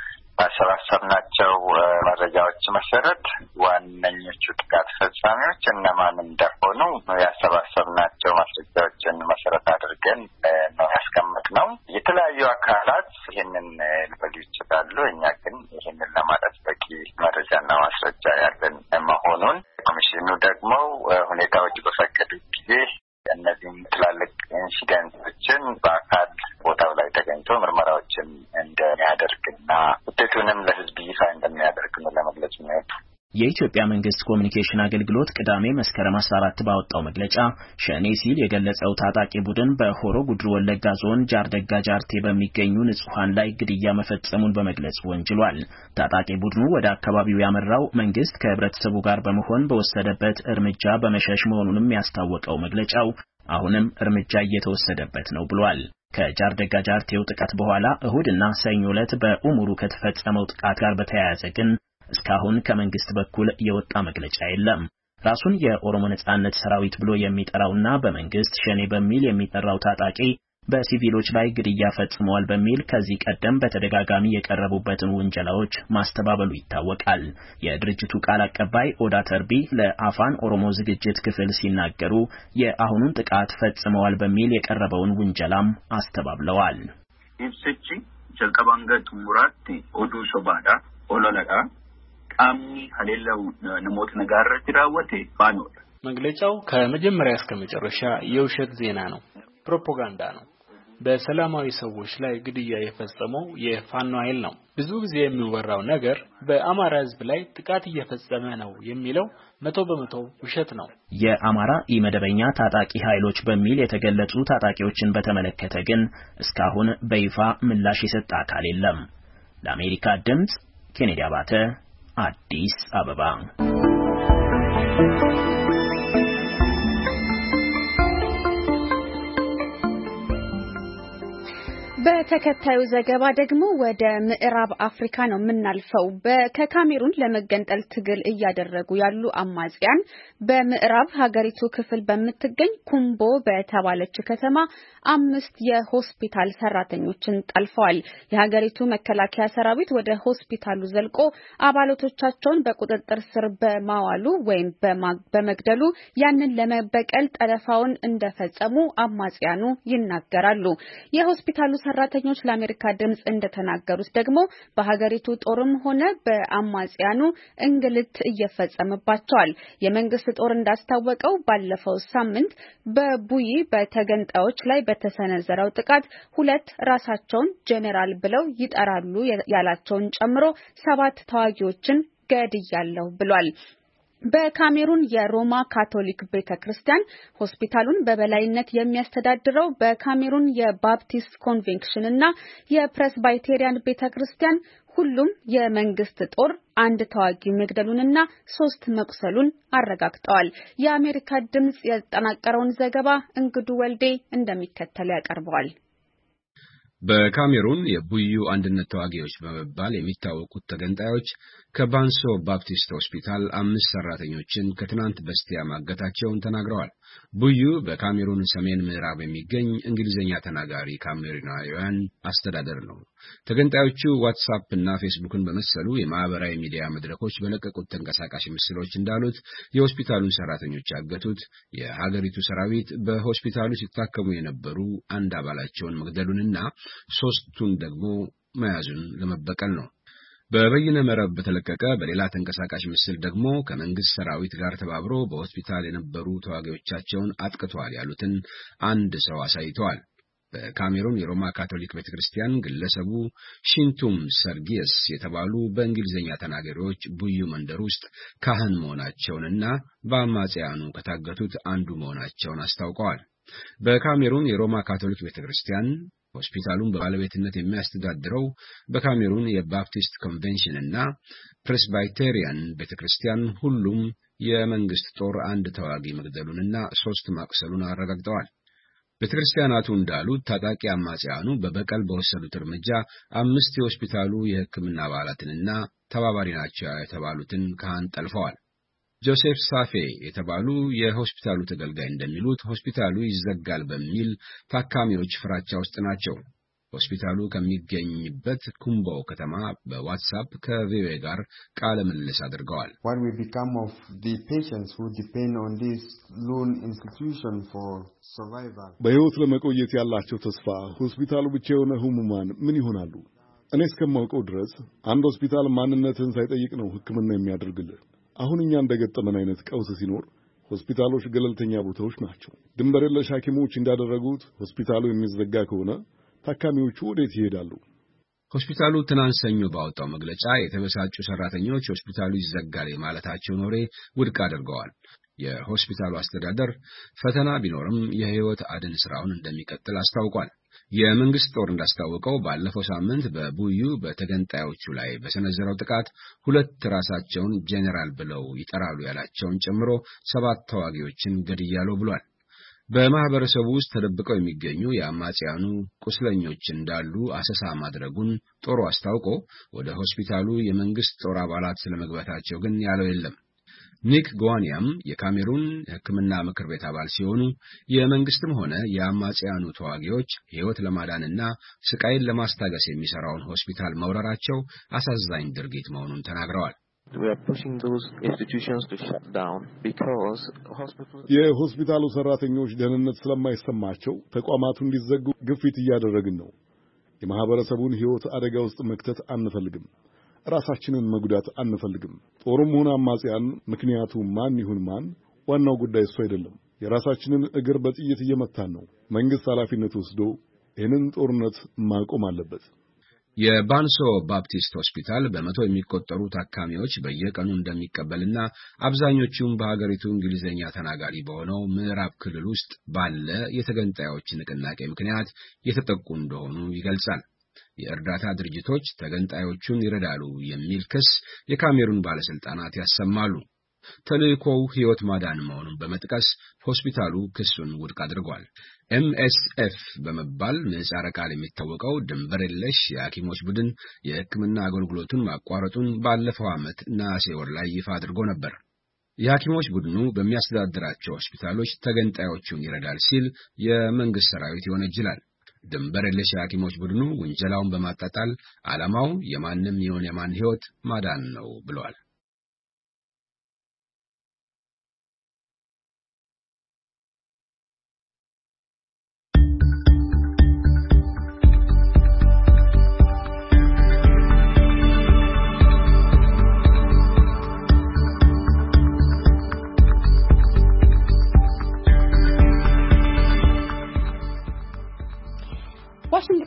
Speaker 2: ባሰባሰብናቸው መረጃዎች መሰረት ዋነኞቹ ጥቃት ፈጻሚዎች እነማን እንደሆኑ ያሰባሰብናቸው ማስረጃዎችን መሰረት አድርገን ነው ያስቀመጥነው። የተለያዩ አካላት ይህንን ሊበሉ ይችላሉ። እኛ ግን ይህንን ለማለት በቂ መረጃና ማስረጃ ያለን መሆኑን ኮሚሽኑ ደግሞ ሁኔታዎች በፈቀዱ ጊዜ እነዚህም ትላልቅ ኢንሲደንቶችን በአካል ቦታው ላይ ተገኝቶ ምርመራዎችን እንደሚያደርግና ውጤቱንም ለሕዝብ ይፋ እንደሚያደርግ ነው ለመግለጽ ነው።
Speaker 10: የኢትዮጵያ መንግስት ኮሚኒኬሽን አገልግሎት ቅዳሜ መስከረም አስራ አራት ባወጣው መግለጫ ሸኔ ሲል የገለጸው ታጣቂ ቡድን በሆሮ ጉድሩ ወለጋ ዞን ጃርደጋ ጃርቴ በሚገኙ ንጹሃን ላይ ግድያ መፈጸሙን በመግለጽ ወንጅሏል። ታጣቂ ቡድኑ ወደ አካባቢው ያመራው መንግስት ከህብረተሰቡ ጋር በመሆን በወሰደበት እርምጃ በመሸሽ መሆኑንም ያስታወቀው መግለጫው አሁንም እርምጃ እየተወሰደበት ነው ብሏል። ከጃርደጋ ጃርቴው ጥቃት በኋላ እሁድና ሰኞ ዕለት በኡሙሩ ከተፈጸመው ጥቃት ጋር በተያያዘ ግን እስካሁን ከመንግስት በኩል የወጣ መግለጫ የለም። ራሱን የኦሮሞ ነጻነት ሰራዊት ብሎ የሚጠራውና በመንግስት ሸኔ በሚል የሚጠራው ታጣቂ በሲቪሎች ላይ ግድያ ፈጽመዋል በሚል ከዚህ ቀደም በተደጋጋሚ የቀረቡበትን ውንጀላዎች ማስተባበሉ ይታወቃል። የድርጅቱ ቃል አቀባይ ኦዳ ተርቢ ለአፋን ኦሮሞ ዝግጅት ክፍል ሲናገሩ የአሁኑን ጥቃት ፈጽመዋል በሚል የቀረበውን ውንጀላም አስተባብለዋል።
Speaker 15: ኢብስቺ ጀልቀባንገ ቱሙራት ኦዱ ሶባዳ ኦሎለዳ ቃሚ ሀሌላው ነሞት ነጋረት ይራወቴ ባኖር
Speaker 12: መግለጫው ከመጀመሪያ እስከ መጨረሻ የውሸት ዜና ነው፣ ፕሮፓጋንዳ ነው። በሰላማዊ ሰዎች ላይ ግድያ የፈጸመው የፋኖ ኃይል ነው። ብዙ ጊዜ የሚወራው ነገር በአማራ ህዝብ ላይ ጥቃት እየፈጸመ ነው የሚለው መቶ በመቶ ውሸት ነው።
Speaker 10: የአማራ ኢመደበኛ ታጣቂ ኃይሎች በሚል የተገለጹ ታጣቂዎችን በተመለከተ ግን እስካሁን በይፋ ምላሽ የሰጠ አካል የለም። ለአሜሪካ ድምጽ ኬኔዲ አባተ አዲስ አበባ።
Speaker 1: በተከታዩ ዘገባ ደግሞ ወደ ምዕራብ አፍሪካ ነው የምናልፈው። ከካሜሩን ለመገንጠል ትግል እያደረጉ ያሉ አማጽያን በምዕራብ ሀገሪቱ ክፍል በምትገኝ ኩምቦ በተባለች ከተማ አምስት የሆስፒታል ሰራተኞችን ጠልፈዋል። የሀገሪቱ መከላከያ ሰራዊት ወደ ሆስፒታሉ ዘልቆ አባላቶቻቸውን በቁጥጥር ስር በማዋሉ ወይም በመግደሉ ያንን ለመበቀል ጠለፋውን እንደፈጸሙ አማጽያኑ ይናገራሉ። የሆስፒታሉ ሰራተኞች ለአሜሪካ ድምጽ እንደተናገሩት ደግሞ በሀገሪቱ ጦርም ሆነ በአማጽያኑ እንግልት እየፈጸመባቸዋል። የመንግስት ጦር እንዳስታወቀው ባለፈው ሳምንት በቡይ በተገንጣዮች ላይ በተሰነዘረው ጥቃት ሁለት ራሳቸውን ጄኔራል ብለው ይጠራሉ ያላቸውን ጨምሮ ሰባት ተዋጊዎችን ገድያለሁ ብሏል። በካሜሩን የሮማ ካቶሊክ ቤተክርስቲያን ሆስፒታሉን በበላይነት የሚያስተዳድረው በካሜሩን የባፕቲስት ኮንቬንሽን እና የፕሬስባይቴሪያን ቤተክርስቲያን ሁሉም የመንግስት ጦር አንድ ተዋጊ መግደሉንና ሶስት መቁሰሉን አረጋግጠዋል። የአሜሪካ ድምጽ ያጠናቀረውን ዘገባ እንግዱ ወልዴ እንደሚከተለው ያቀርበዋል።
Speaker 16: በካሜሩን የቡዩ አንድነት ተዋጊዎች በመባል የሚታወቁት ተገንጣዮች ከባንሶ ባፕቲስት ሆስፒታል አምስት ሰራተኞችን ከትናንት በስቲያ ማገታቸውን ተናግረዋል። ቡዩ በካሜሩን ሰሜን ምዕራብ የሚገኝ እንግሊዘኛ ተናጋሪ ካሜሩናውያን አስተዳደር ነው። ተገንጣዮቹ ዋትስአፕ እና ፌስቡክን በመሰሉ የማህበራዊ ሚዲያ መድረኮች በለቀቁት ተንቀሳቃሽ ምስሎች እንዳሉት የሆስፒታሉን ሰራተኞች ያገቱት የሀገሪቱ ሰራዊት በሆስፒታሉ ሲታከሙ የነበሩ አንድ አባላቸውን መግደሉንና ሶስቱን ደግሞ መያዙን ለመበቀል ነው። በበይነ መረብ በተለቀቀ በሌላ ተንቀሳቃሽ ምስል ደግሞ ከመንግስት ሰራዊት ጋር ተባብሮ በሆስፒታል የነበሩ ተዋጊዎቻቸውን አጥቅቷል ያሉትን አንድ ሰው አሳይተዋል። በካሜሩን የሮማ ካቶሊክ ቤተክርስቲያን ግለሰቡ ሺንቱም ሰርጊየስ የተባሉ በእንግሊዘኛ ተናጋሪዎች ቡዩ መንደር ውስጥ ካህን መሆናቸውንና በአማጽያኑ ከታገቱት አንዱ መሆናቸውን አስታውቀዋል። በካሜሩን የሮማ ካቶሊክ ቤተክርስቲያን ሆስፒታሉን በባለቤትነት የሚያስተዳድረው በካሜሩን የባፕቲስት ኮንቬንሽን እና ፕሬስባይቴሪያን ቤተክርስቲያን ሁሉም የመንግስት ጦር አንድ ተዋጊ መግደሉንና ሶስት ማቁሰሉን አረጋግጠዋል። ቤተክርስቲያናቱ እንዳሉት ታጣቂ አማጽያኑ በበቀል በወሰዱት እርምጃ አምስት የሆስፒታሉ የሕክምና አባላትንና ተባባሪ ናቸው የተባሉትን ካህን ጠልፈዋል። ጆሴፍ ሳፌ የተባሉ የሆስፒታሉ ተገልጋይ እንደሚሉት ሆስፒታሉ ይዘጋል በሚል ታካሚዎች ፍራቻ ውስጥ ናቸው። ሆስፒታሉ ከሚገኝበት ኩምቦ ከተማ በዋትስአፕ ከቪኦኤ ጋር ቃለ ምልልስ አድርገዋል።
Speaker 17: What will become of the patients who depend on this lone institution for survival?
Speaker 5: በሕይወት ለመቆየት ያላቸው ተስፋ ሆስፒታሉ ብቻ የሆነ ህሙማን ምን ይሆናሉ? እኔ እስከማውቀው ድረስ አንድ ሆስፒታል ማንነትን ሳይጠይቅ ነው ሕክምና የሚያደርግልህ። አሁን እኛ እንደገጠመን አይነት ቀውስ ሲኖር ሆስፒታሎች ገለልተኛ ቦታዎች ናቸው። ድንበር የለሽ ሐኪሞች እንዳደረጉት ሆስፒታሉ የሚዘጋ ከሆነ ታካሚዎቹ ወዴት ይሄዳሉ?
Speaker 16: ሆስፒታሉ ትናንት ሰኞ ባወጣው መግለጫ የተበሳጩ ሰራተኞች ሆስፒታሉ ይዘጋል ማለታቸውን ወሬ ውድቅ አድርገዋል። የሆስፒታሉ አስተዳደር ፈተና ቢኖርም የህይወት አድን ስራውን እንደሚቀጥል አስታውቋል። የመንግስት ጦር እንዳስታወቀው ባለፈው ሳምንት በቡዩ በተገንጣዮቹ ላይ በሰነዘረው ጥቃት ሁለት ራሳቸውን ጄኔራል ብለው ይጠራሉ ያላቸውን ጨምሮ ሰባት ተዋጊዎችን ገድያለሁ ብሏል። በማህበረሰቡ ውስጥ ተደብቀው የሚገኙ የአማጽያኑ ቁስለኞች እንዳሉ አሰሳ ማድረጉን ጦሩ አስታውቆ ወደ ሆስፒታሉ የመንግስት ጦር አባላት ስለመግባታቸው ግን ያለው የለም። ኒክ ጓኒያም የካሜሩን ሕክምና ምክር ቤት አባል ሲሆኑ የመንግስትም ሆነ የአማጽያኑ ተዋጊዎች ሕይወት ለማዳንና ስቃይን ለማስታገስ የሚሰራውን ሆስፒታል መውረራቸው አሳዛኝ ድርጊት መሆኑን ተናግረዋል።
Speaker 5: የሆስፒታሉ ሰራተኞች ደህንነት ስለማይሰማቸው ተቋማቱ እንዲዘጉ ግፊት እያደረግን ነው። የማህበረሰቡን ሕይወት አደጋ ውስጥ መክተት አንፈልግም። ራሳችንን መጉዳት አንፈልግም። ጦሩም ሆነ አማጽያን ምክንያቱ ማን ይሁን ማን ዋናው ጉዳይ እሱ አይደለም። የራሳችንን እግር በጥይት እየመታን ነው። መንግስት ኃላፊነት ወስዶ ይህንን ጦርነት ማቆም አለበት።
Speaker 16: የባንሶ ባፕቲስት ሆስፒታል በመቶ የሚቆጠሩ ታካሚዎች በየቀኑ እንደሚቀበልና አብዛኞቹም በሀገሪቱ እንግሊዘኛ ተናጋሪ በሆነው ምዕራብ ክልል ውስጥ ባለ የተገንጣዮች ንቅናቄ ምክንያት የተጠቁ እንደሆኑ ይገልጻል። የእርዳታ ድርጅቶች ተገንጣዮቹን ይረዳሉ የሚል ክስ የካሜሩን ባለስልጣናት ያሰማሉ። ተልእኮው ሕይወት ማዳን መሆኑን በመጥቀስ ሆስፒታሉ ክሱን ውድቅ አድርጓል። ኤም ኤስ ኤፍ በመባል ምህጻረ ቃል የሚታወቀው ድንበር የለሽ የሐኪሞች ቡድን የሕክምና አገልግሎቱን ማቋረጡን ባለፈው ዓመት ነሐሴ ወር ላይ ይፋ አድርጎ ነበር። የሐኪሞች ቡድኑ በሚያስተዳድራቸው ሆስፒታሎች ተገንጣዮቹን ይረዳል ሲል የመንግስት ሰራዊት ይወነጅላል። ድንበር የለሽ የሐኪሞች ቡድኑ ውንጀላውን በማጣጣል ዓላማው የማንም ይሁን የማን ሕይወት ማዳን ነው ብለዋል።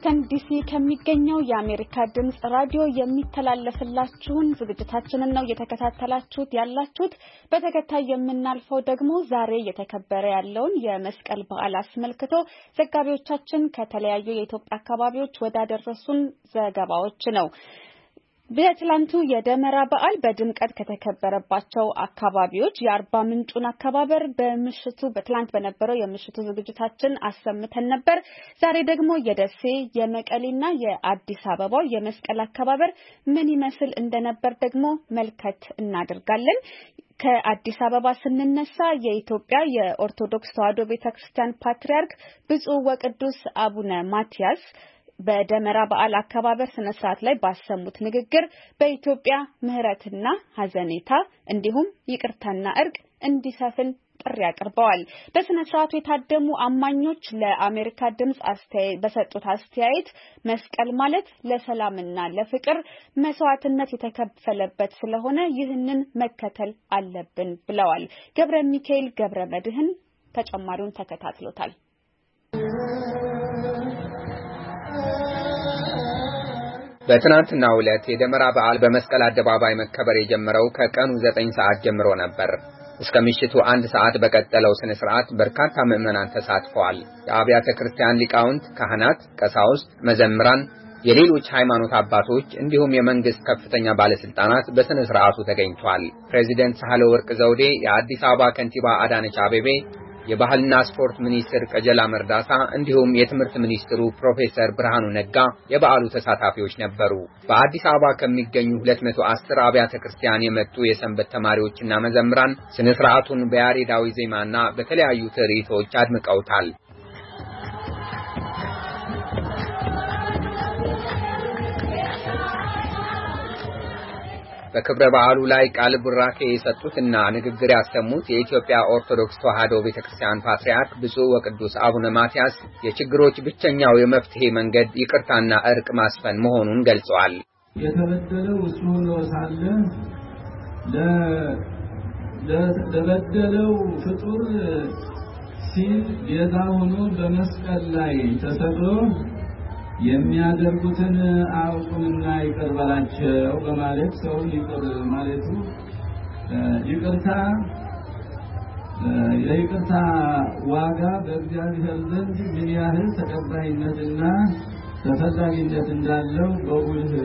Speaker 1: ዋሽንግተን ዲሲ ከሚገኘው የአሜሪካ ድምጽ ራዲዮ የሚተላለፍላችሁን ዝግጅታችንን ነው እየተከታተላችሁት ያላችሁት። በተከታይ የምናልፈው ደግሞ ዛሬ እየተከበረ ያለውን የመስቀል በዓል አስመልክቶ ዘጋቢዎቻችን ከተለያዩ የኢትዮጵያ አካባቢዎች ወዳደረሱን ዘገባዎች ነው። በትላንቱ የደመራ በዓል በድምቀት ከተከበረባቸው አካባቢዎች የአርባ ምንጩን አከባበር በምሽቱ በትላንት በነበረው የምሽቱ ዝግጅታችን አሰምተን ነበር። ዛሬ ደግሞ የደሴ የመቀሌና የአዲስ አበባው የመስቀል አከባበር ምን ይመስል እንደነበር ደግሞ መልከት እናደርጋለን። ከአዲስ አበባ ስንነሳ የኢትዮጵያ የኦርቶዶክስ ተዋሕዶ ቤተክርስቲያን ፓትርያርክ ብፁዕ ወቅዱስ አቡነ ማትያስ በደመራ በዓል አከባበር ስነ ስርዓት ላይ ባሰሙት ንግግር በኢትዮጵያ ምህረትና ሐዘኔታ እንዲሁም ይቅርታና እርቅ እንዲሰፍን ጥሪ አቅርበዋል። በስነ ስርዓቱ የታደሙ አማኞች ለአሜሪካ ድምጽ አስተያየት በሰጡት አስተያየት መስቀል ማለት ለሰላምና ለፍቅር መስዋዕትነት የተከፈለበት ስለሆነ ይህንን መከተል አለብን ብለዋል። ገብረ ሚካኤል ገብረ መድህን ተጨማሪውን ተከታትሎታል።
Speaker 18: በትናንትናው ዕለት የደመራ በዓል በመስቀል አደባባይ መከበር የጀመረው ከቀኑ ዘጠኝ ሰዓት ጀምሮ ነበር። እስከ ምሽቱ አንድ ሰዓት በቀጠለው ስነ ስርዓት በርካታ ምዕመናን ተሳትፈዋል። የአብያተ ክርስቲያን ሊቃውንት፣ ካህናት፣ ቀሳውስት፣ መዘምራን፣ የሌሎች ሃይማኖት አባቶች እንዲሁም የመንግስት ከፍተኛ ባለስልጣናት በስነ ስርዓቱ ተገኝተዋል። ፕሬዚደንት ሳህለወርቅ ዘውዴ፣ የአዲስ አበባ ከንቲባ አዳነች አቤቤ፣ የባህልና ስፖርት ሚኒስትር ቀጀላ መርዳሳ እንዲሁም የትምህርት ሚኒስትሩ ፕሮፌሰር ብርሃኑ ነጋ የበዓሉ ተሳታፊዎች ነበሩ። በአዲስ አበባ ከሚገኙ ሁለት መቶ አስር አብያተ ክርስቲያን የመጡ የሰንበት ተማሪዎችና መዘምራን ስነ ስርዓቱን በያሬዳዊ ዜማና በተለያዩ ትርኢቶች አድምቀውታል። በክብረ በዓሉ ላይ ቃል ቡራኬ የሰጡትና ንግግር ያሰሙት የኢትዮጵያ ኦርቶዶክስ ተዋሕዶ ቤተክርስቲያን ፓትርያርክ ብፁዕ ወቅዱስ አቡነ ማትያስ የችግሮች ብቸኛው የመፍትሄ መንገድ ይቅርታና እርቅ ማስፈን መሆኑን ገልጸዋል።
Speaker 19: የተበደለው እሱ ሆኖ ሳለ ለበደለው ፍጡር ሲል ቤዛ ሆኖ በመስቀል ላይ ተሰቅሎ የሚያደርጉትን አውቁንና ይቅር በላቸው በማለት ሰው ይቅር ማለቱ ይቅርታ የይቅርታ ዋጋ በእግዚአብሔር ዘንድ ምን ያህል ተቀባይነትና ተፈላጊነት እንዳለው በጉልህ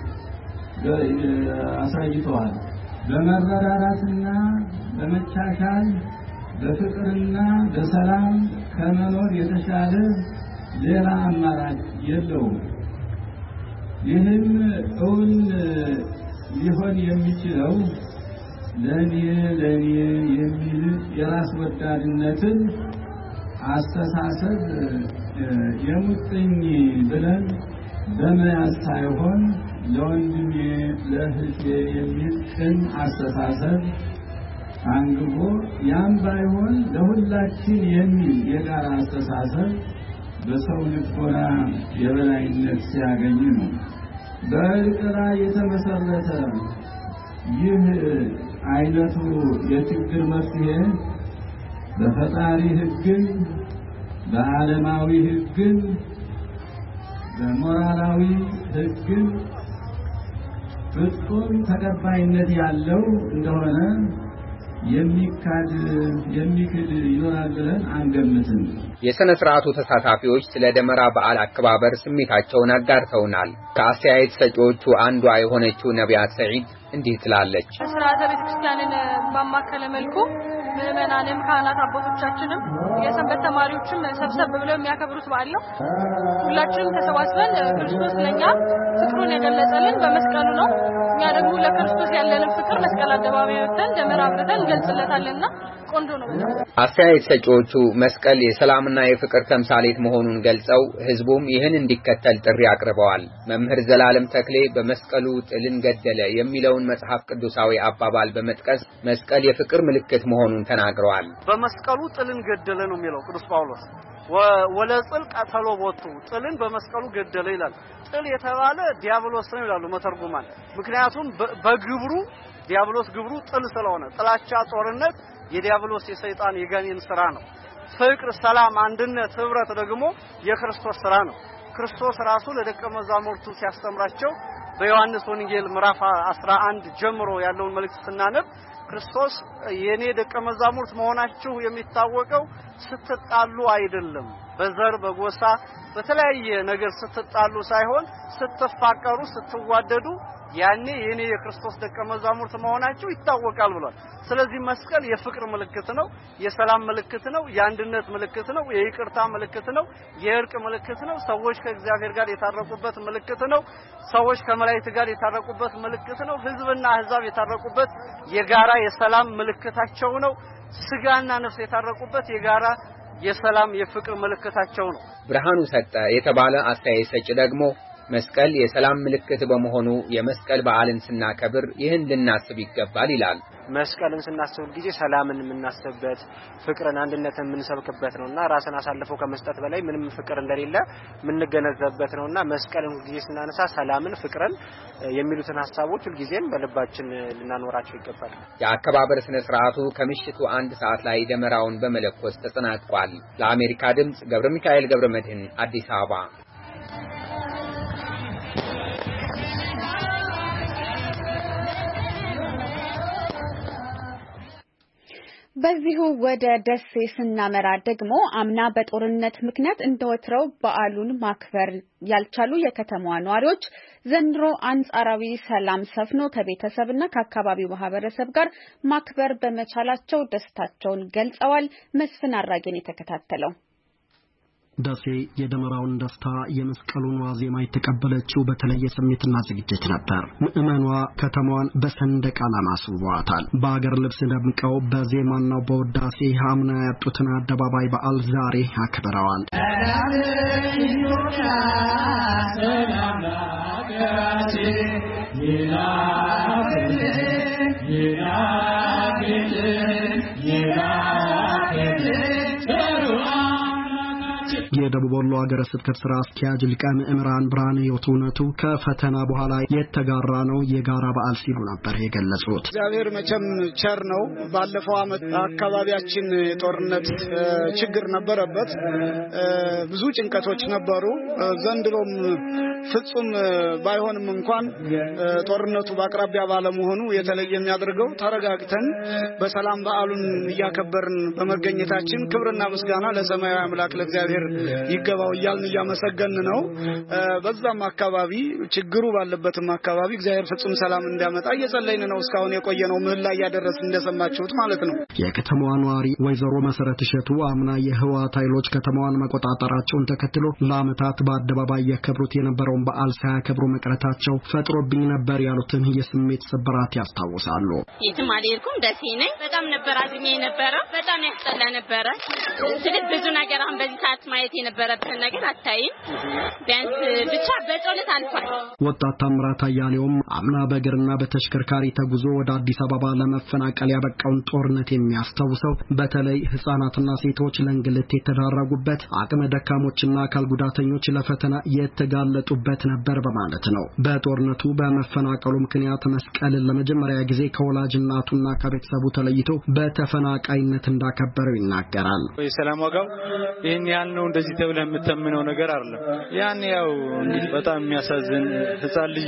Speaker 19: አሳይተዋል። በመረዳዳትና በመቻቻል በፍቅርና በሰላም ከመኖር የተሻለ ሌላ አማራጭ የለውም። ይህም እውን ሊሆን የሚችለው ለኔ ለኔ የሚል የራስ ወዳድነትን አስተሳሰብ የሙጥኝ ብለን በመያዝ ሳይሆን ለወንድሜ ለእህቴ የሚል ቅን አስተሳሰብ አንግቦ ያም ባይሆን ለሁላችን የሚል የጋራ አስተሳሰብ በሰው ልቦና የበላይነት ሲያገኝ ነው። በእርቅ ላይ የተመሰረተ ይህ አይነቱ የችግር መፍትሄ በፈጣሪ ሕግን፣ በዓለማዊ ሕግን፣ በሞራላዊ ሕግን ፍጹም ተቀባይነት ያለው እንደሆነ የሚካድ የሚክድ ይኖራል ብለን አንገምትም።
Speaker 18: የሥነ ሥርዓቱ ተሳታፊዎች ስለ ደመራ በዓል አከባበር ስሜታቸውን አጋርተውናል። ከአስተያየት ሰጪዎቹ አንዷ የሆነችው ነቢያት ሰዒድ እንዲህ ትላለች።
Speaker 20: ሥርዓተ ቤተክርስቲያንን ባማከለ መልኩ ምዕመናንም ካህናት አባቶቻችንም የሰንበት ተማሪዎችም ሰብሰብ ብለው የሚያከብሩት በዓል ነው። ሁላችንም ተሰባስበን ክርስቶስ ለኛ ፍቅሩን የገለጸልን በመስቀሉ ነው። እኛ ደግሞ ለክርስቶስ ያለንን ፍቅር መስቀል አደባባይ ወጥተን ደመራ አብርተን እንገልጽለታለንና ቆንጆ ነው።
Speaker 18: አስተያየት ሰጪዎቹ መስቀል የሰላምና የፍቅር ተምሳሌት መሆኑን ገልጸው ህዝቡም ይህን እንዲከተል ጥሪ አቅርበዋል። መምህር ዘላለም ተክሌ በመስቀሉ ጥልን ገደለ የሚለውን መጽሐፍ ቅዱሳዊ አባባል በመጥቀስ መስቀል የፍቅር ምልክት መሆኑን ተናግረዋል።
Speaker 21: በመስቀሉ ጥልን ገደለ ነው የሚለው ቅዱስ ጳውሎስ። ወለጽል ቀተሎ ቦቱ ጥልን በመስቀሉ ገደለ ይላል። ጥል የተባለ ዲያብሎስ ነው ይላሉ መተርጉማን። ምክንያቱም በግብሩ ዲያብሎስ ግብሩ ጥል ስለሆነ ጥላቻ፣ ጦርነት የዲያብሎስ የሰይጣን የጋኔን ስራ ነው። ፍቅር፣ ሰላም፣ አንድነት፣ ህብረት ደግሞ የክርስቶስ ስራ ነው። ክርስቶስ ራሱ ለደቀ መዛሙርቱ ሲያስተምራቸው በዮሐንስ ወንጌል ምዕራፍ አስራ አንድ ጀምሮ ያለውን መልእክት ስናነብ ክርስቶስ የኔ ደቀ መዛሙርት መሆናችሁ የሚታወቀው ስትጣሉ አይደለም በዘር በጎሳ በተለያየ ነገር ስትጣሉ ሳይሆን ስትፋቀሩ ስትዋደዱ ያኔ የኔ የክርስቶስ ደቀ መዛሙርት መሆናችሁ ይታወቃል ብሏል። ስለዚህ መስቀል የፍቅር ምልክት ነው፣ የሰላም ምልክት ነው፣ የአንድነት ምልክት ነው፣ የይቅርታ ምልክት ነው፣ የእርቅ ምልክት ነው፣ ሰዎች ከእግዚአብሔር ጋር የታረቁበት ምልክት ነው፣ ሰዎች ከመላእክት ጋር የታረቁበት ምልክት ነው፣ ህዝብና አህዛብ የታረቁበት የጋራ የሰላም ምልክታቸው ነው፣ ስጋና ነፍስ የታረቁበት የጋራ የሰላም የፍቅር ምልክታቸው ነው።
Speaker 18: ብርሃኑ ሰጠ የተባለ አስተያየት ሰጪ ደግሞ መስቀል የሰላም ምልክት በመሆኑ የመስቀል በዓልን ስናከብር ይህን ልናስብ ይገባል ይላል።
Speaker 12: መስቀልን ስናስብ ጊዜ ሰላምን የምናስብበት ፍቅርን አንድነትን የምንሰብክበት ነውና ራስን አሳልፎ ከመስጠት በላይ ምንም ፍቅር እንደሌለ የምንገነዘብበት ነውና መስቀልን ጊዜ ስናነሳ ሰላምን ፍቅርን የሚሉትን ሐሳቦች ሁሉ ጊዜም በልባችን ልናኖራቸው ይገባል።
Speaker 18: የአከባበር ስነ ስርዓቱ ከምሽቱ አንድ ሰዓት ላይ ደመራውን በመለኮስ ተጠናቋል። ለአሜሪካ ድምጽ ገብረ ሚካኤል ገብረ መድህን አዲስ አበባ።
Speaker 1: በዚሁ ወደ ደሴ ስናመራ ደግሞ አምና በጦርነት ምክንያት እንደወትረው በዓሉን ማክበር ያልቻሉ የከተማዋ ነዋሪዎች ዘንድሮ አንጻራዊ ሰላም ሰፍኖ ከቤተሰብና ከአካባቢው ማህበረሰብ ጋር ማክበር በመቻላቸው ደስታቸውን ገልጸዋል። መስፍን አራጌን የተከታተለው
Speaker 4: ደሴ የደመራውን ደስታ የመስቀሉን ዋዜማ የተቀበለችው በተለየ ስሜትና ዝግጅት ነበር። ምእመኗ ከተማዋን በሰንደቅ ዓላማ አስውበዋታል። በአገር ልብስ ደምቀው በዜማና በውዳሴ አምና ያጡትን አደባባይ በዓል ዛሬ አክብረዋል። የደቡብ ወሎ ሀገረ ስብከት ስራ አስኪያጅ ሊቀ ምዕምራን ብርሃነ ሕይወቱ ከፈተና በኋላ የተጋራ ነው የጋራ በዓል ሲሉ ነበር የገለጹት።
Speaker 22: እግዚአብሔር መቼም ቸር ነው። ባለፈው ዓመት አካባቢያችን የጦርነት ችግር ነበረበት፣ ብዙ ጭንቀቶች ነበሩ። ዘንድሮም ፍጹም ባይሆንም እንኳን ጦርነቱ በአቅራቢያ ባለመሆኑ የተለየ የሚያደርገው ተረጋግተን በሰላም በዓሉን እያከበርን በመገኘታችን ክብርና ምስጋና ለሰማያዊ አምላክ ለእግዚአብሔር ይገባው እያልን እያመሰገን ነው። በዛም አካባቢ ችግሩ ባለበትም አካባቢ እግዚአብሔር ፍጹም ሰላም እንዲያመጣ እየጸለይን ነው። እስካሁን የቆየነው ምህላ እያደረስን እንደሰማችሁት ማለት ነው።
Speaker 4: የከተማዋ ነዋሪ ወይዘሮ መሰረት እሸቱ አምና የህወሓት ኃይሎች ከተማዋን መቆጣጠራቸውን ተከትሎ ለዓመታት በአደባባይ ያከብሩት የነበረውን በዓል ሳያከብሩ መቅረታቸው ፈጥሮብኝ ነበር ያሉትን የስሜት ስብራት ያስታውሳሉ።
Speaker 23: የትም አልሄድኩም፣ ደሴ ነኝ። በጣም ነበር አዝኜ ነበረ። በጣም ያስጠላ ነበረ። ስለዚህ ብዙ ነገር አሁን በዚህ ሰዓት ማየት የነበረብን ነገር አታይም። ቢያንስ ብቻ በጸሎት አልፏል።
Speaker 4: ወጣት ታምራት አያሌውም አምና በእግርና በተሽከርካሪ ተጉዞ ወደ አዲስ አበባ ለመፈናቀል ያበቃውን ጦርነት የሚያስታውሰው በተለይ ህፃናትና ሴቶች ለእንግልት የተዳረጉበት፣ አቅመ ደካሞችና አካል ጉዳተኞች ለፈተና የተጋለጡበት ነበር በማለት ነው። በጦርነቱ በመፈናቀሉ ምክንያት መስቀልን ለመጀመሪያ ጊዜ ከወላጅ እናቱና ከቤተሰቡ ተለይቶ በተፈናቃይነት እንዳከበረው ይናገራል።
Speaker 12: የሰላም ዋጋው ይሄን ያህል ነው እንደዚህ ተብለ የምተምነው ነገር አይደለም። ያን ያው በጣም የሚያሳዝን ህፃን ልጅ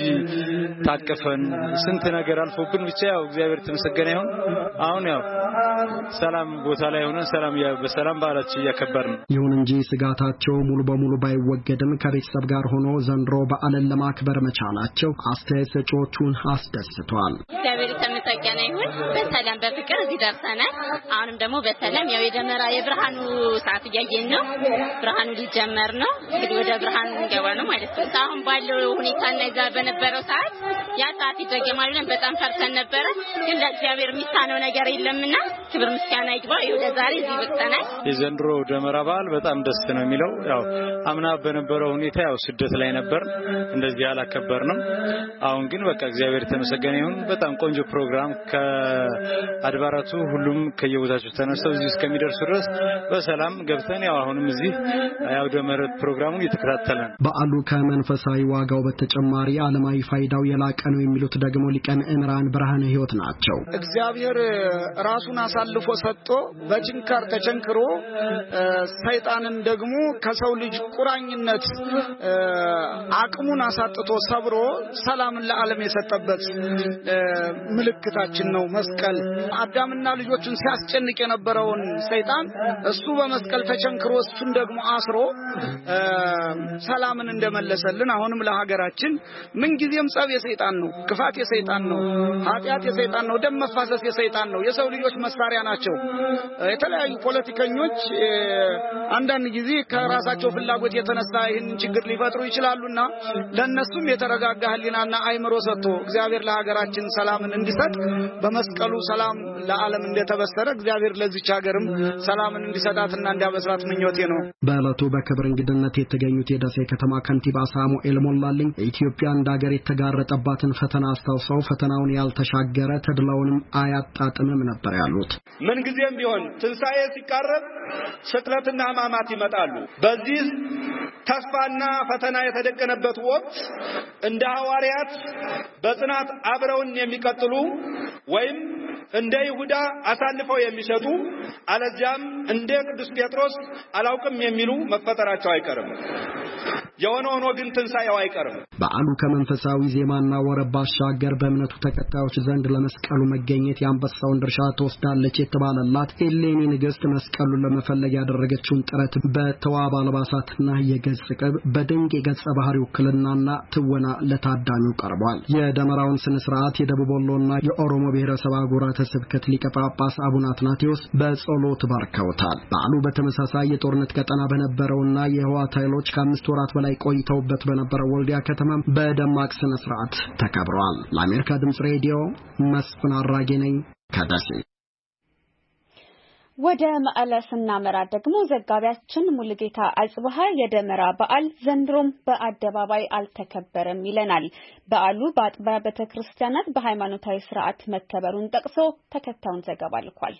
Speaker 12: ታቀፈን ስንት ነገር አልፎብን ብቻ ያው እግዚአብሔር ተመስገነ ይሁን። አሁን ያው ሰላም ቦታ ላይ ሆነን ሰላም ያው በሰላም በዓላችን እያከበርን።
Speaker 4: ይሁን እንጂ ስጋታቸው ሙሉ በሙሉ ባይወገድም ከቤተሰብ ጋር ሆኖ ዘንድሮ በዓልን ለማክበር መቻላቸው አስተያየት ሰጪዎቹን አስደስቷል።
Speaker 23: እግዚአብሔር ተመስገነ ይሁን። በሰላም በፍቅር እዚህ ደርሰናል። አሁንም ደግሞ በሰላም ያው የደመራ የብርሃኑ ሰዓት እያየን ነው። ብርሃኑ ሊጀመር ነው። እንግዲህ ወደ ብርሃኑ እንገባ ነው ማለት ነው። አሁን ባለው ሁኔታና እዛ በነበረው ሰዓት ያ ሰዓት ይደገማል ብለን በጣም ፈርተን ነበረ። ግን ለእግዚአብሔር የሚሳነው ነገር የለምና ክብር ምስጋና ይግባው። ወደ ዛሬ እዚህ በቅተናል።
Speaker 12: የዘንድሮ ደመራ በዓል በጣም ደስ ነው የሚለው። ያው አምና በነበረው ሁኔታ ያው ስደት ላይ ነበር፣ እንደዚህ አላከበርንም። አሁን ግን በቃ እግዚአብሔር ተመስገነ ይሁን። በጣም ቆንጆ ፕሮግራም ከአድባራቱ ሁሉም ከየቦታቸው ተነስተው እዚህ እስከሚደርሱ ድረስ በሰላም ገብተን ያው አሁንም እዚህ ያው ደመረት ፕሮግራሙን እየተከታተልን።
Speaker 4: በዓሉ ከመንፈሳዊ ዋጋው በተጨማሪ ዓለማዊ ፋይዳው የላቀ ነው የሚሉት ደግሞ ሊቀ ምዕምራን ብርሃነ ሕይወት ናቸው።
Speaker 22: እግዚአብሔር ራሱን አሳ አሳልፎ ሰጥቶ በችንካር ተቸንክሮ ሰይጣንን ደግሞ ከሰው ልጅ ቁራኝነት አቅሙን አሳጥቶ ሰብሮ ሰላምን ለዓለም የሰጠበት ምልክታችን ነው መስቀል። አዳምና ልጆቹን ሲያስጨንቅ የነበረውን ሰይጣን እሱ በመስቀል ተቸንክሮ እሱን ደግሞ አስሮ ሰላምን እንደመለሰልን አሁንም ለሀገራችን ምን ጊዜም ጸብ የሰይጣን ነው፣ ክፋት የሰይጣን ነው፣ ኃጢአት የሰይጣን ነው፣ ደም መፋሰስ የሰይጣን ነው። የሰው ልጆች መሳሪያ ናቸው። የተለያዩ ፖለቲከኞች አንዳንድ ጊዜ ከራሳቸው ፍላጎት የተነሳ ይህን ችግር ሊፈጥሩ ይችላሉና ለነሱም የተረጋጋ ህሊናና አይምሮ ሰጥቶ እግዚአብሔር ለሀገራችን ሰላምን እንዲሰጥ በመስቀሉ ሰላም ለዓለም እንደተበሰረ እግዚአብሔር ለዚች ሀገርም ሰላምን እንዲሰጣትና እንዲያበስራት ምኞቴ ነው።
Speaker 4: በዕለቱ በክብር እንግድነት የተገኙት የደሴ ከተማ ከንቲባ ሳሙኤል ሞላልኝ ኢትዮጵያ እንደ ሀገር የተጋረጠባትን ፈተና አስታውሰው ፈተናውን ያልተሻገረ ተድላውንም አያጣጥምም ነበር ያሉት።
Speaker 3: ምን ጊዜም ቢሆን ትንሳኤ ሲቃረብ ስቅለትና ሕማማት ይመጣሉ። በዚህ ተስፋና ፈተና የተደቀነበት ወቅት እንደ ሐዋርያት በጽናት አብረውን የሚቀጥሉ ወይም እንደ ይሁዳ አሳልፈው የሚሰጡ አለዚያም እንደ ቅዱስ ጴጥሮስ አላውቅም የሚሉ መፈጠራቸው አይቀርም። የሆነ ሆኖ ግን ትንሳኤው አይቀርም።
Speaker 4: በዓሉ ከመንፈሳዊ ዜማና ወረብ ባሻገር በእምነቱ ተከታዮች ዘንድ ለመስቀሉ መገኘት የአንበሳውን ድርሻ ተወስዳለች የተባለላት ኤሌኒ ንግሥት መስቀሉን ለመፈለግ ያደረገችውን ጥረት በተዋበ አልባሳትና የገጽ ቅብ በድንቅ የገጸ ባህሪ ውክልናና ትወና ለታዳሚው ቀርቧል። የደመራውን ስነ ስርዓት የደቡብ ወሎና የኦሮሞ ብሔረሰብ አህጉራተ ስብከት ሊቀ ጳጳስ አቡነ አትናቴዎስ በጸሎት ባርከውታል። በዓሉ በተመሳሳይ የጦርነት ቀጠና በነበረውና የህወሓት ኃይሎች ከአምስት ወራት በላይ ቆይተውበት በነበረው ወልዲያ ከተማ በደማቅ ስነ ስርዓት ተከብሯል። ለአሜሪካ ድምጽ ሬዲዮ መስፍን አራጌ ነኝ ከደሴ።
Speaker 1: ወደ መቀለ ስናመራ ደግሞ ዘጋቢያችን ሙሉጌታ አጽብሃ የደመራ በዓል ዘንድሮም በአደባባይ አልተከበረም ይለናል። በዓሉ በአጥቢያ ቤተክርስቲያናት በሃይማኖታዊ ስርዓት መከበሩን ጠቅሶ ተከታዩን ዘገባ ልኳል።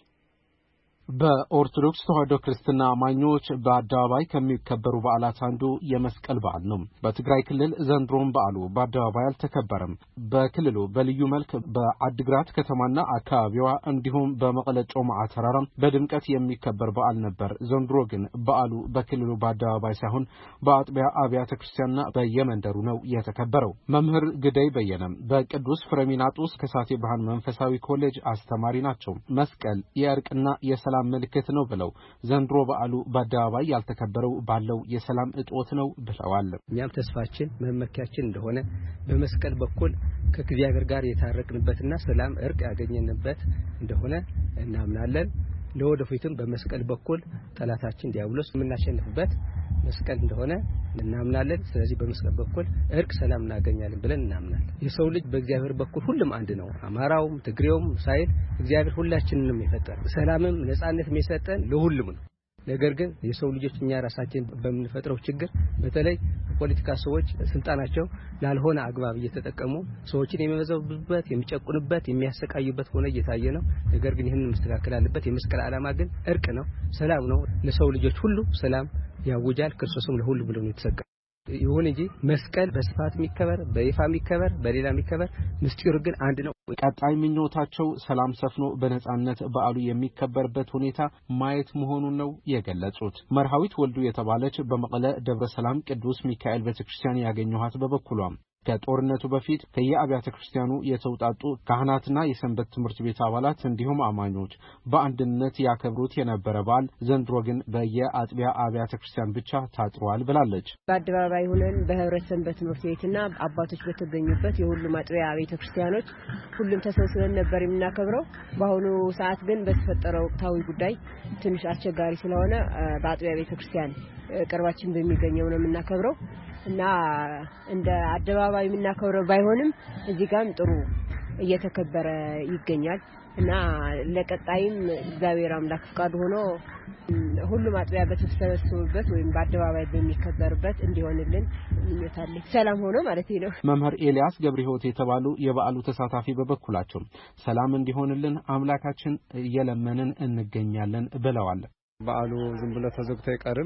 Speaker 6: በኦርቶዶክስ ተዋሕዶ ክርስትና አማኞች በአደባባይ ከሚከበሩ በዓላት አንዱ የመስቀል በዓል ነው። በትግራይ ክልል ዘንድሮም በዓሉ በአደባባይ አልተከበረም። በክልሉ በልዩ መልክ በአድግራት ከተማና አካባቢዋ እንዲሁም በመቀለ ጮማዓ ተራራ በድምቀት የሚከበር በዓል ነበር። ዘንድሮ ግን በዓሉ በክልሉ በአደባባይ ሳይሆን በአጥቢያ አብያተ ክርስቲያንና በየመንደሩ ነው የተከበረው። መምህር ግደይ በየነም በቅዱስ ፍሬሚናጦስ ከሳቴ ብርሃን መንፈሳዊ ኮሌጅ አስተማሪ ናቸው። መስቀል የእርቅና የሰላም ምልክት ነው ብለው ዘንድሮ በዓሉ በአደባባይ ያልተከበረው ባለው የሰላም እጦት ነው ብለዋል።
Speaker 7: እኛም ተስፋችን መመኪያችን እንደሆነ በመስቀል በኩል ከእግዚአብሔር ጋር የታረቅንበትና ሰላም እርቅ ያገኘንበት እንደሆነ እናምናለን። ለወደፊትም በመስቀል በኩል ጠላታችን ዲያብሎስ የምናሸንፍበት መስቀል እንደሆነ እናምናለን። ስለዚህ በመስቀል በኩል እርቅ ሰላም እናገኛለን ብለን እናምናለን። የሰው ልጅ በእግዚአብሔር በኩል ሁሉም አንድ ነው። አማራውም ትግሬውም ሳይል እግዚአብሔር ሁላችንንም የፈጠረ ሰላምም ነጻነትም የሰጠን ለሁሉም ነው። ነገር ግን የሰው ልጆች እኛ ራሳችን በምንፈጥረው ችግር በተለይ ፖለቲካ ሰዎች ስልጣናቸው ላልሆነ አግባብ እየተጠቀሙ ሰዎችን የሚመዘብሩበት የሚጨቁኑበት የሚያሰቃዩበት ሆነ እየታየ ነው። ነገር ግን ይህንን መስተካከል አለበት። የመስቀል ዓላማ ግን እርቅ ነው፣ ሰላም ነው። ለሰው ልጆች ሁሉ ሰላም ያውጃል። ክርስቶስም ለሁሉ ብሎ ነው የተሰቀለው። ይሁን እንጂ መስቀል በስፋት የሚከበር በይፋ የሚከበር በሌላ የሚከበር ምስጢሩ ግን አንድ ነው።
Speaker 6: ቀጣይ ምኞታቸው ሰላም ሰፍኖ በነጻነት በዓሉ የሚከበርበት ሁኔታ ማየት መሆኑን ነው የገለጹት። መርሃዊት ወልዱ የተባለች በመቀለ ደብረ ሰላም ቅዱስ ሚካኤል ቤተክርስቲያን ያገኘኋት በበኩሏም ከጦርነቱ በፊት ከየአብያተ ክርስቲያኑ የተውጣጡ ካህናትና የሰንበት ትምህርት ቤት አባላት እንዲሁም አማኞች በአንድነት ያከብሩት የነበረ በዓል ዘንድሮ ግን በየአጥቢያ አብያተ ክርስቲያን ብቻ ታጥሯል ብላለች።
Speaker 24: በአደባባይ ሆነን በህብረት ሰንበት ትምህርት ቤትና አባቶች በተገኙበት የሁሉም አጥቢያ አብያተ ክርስቲያኖች ሁሉም ተሰብስበን ነበር የምናከብረው። በአሁኑ ሰዓት ግን በተፈጠረው ወቅታዊ ጉዳይ ትንሽ አስቸጋሪ ስለሆነ በአጥቢያ ቤተ ክርስቲያን ቅርባችን በሚገኘው ነው የምናከብረው እና እንደ አደባባይ የምናከብረው ባይሆንም እዚህ ጋርም ጥሩ እየተከበረ ይገኛል እና ለቀጣይም እግዚአብሔር አምላክ ፍቃድ ሆኖ ሁሉም አጥቢያ በተሰበሰቡበት ወይም በአደባባይ በሚከበርበት እንዲሆንልን ምኞታለኝ። ሰላም ሆኖ ማለት ነው።
Speaker 6: መምህር ኤልያስ ገብረሕይወት የተባሉ የበዓሉ ተሳታፊ በበኩላቸው ሰላም እንዲሆንልን አምላካችን እየለመንን እንገኛለን ብለዋል።
Speaker 25: በዓሉ ዝም ብሎ ተዘግቶ አይቀርም።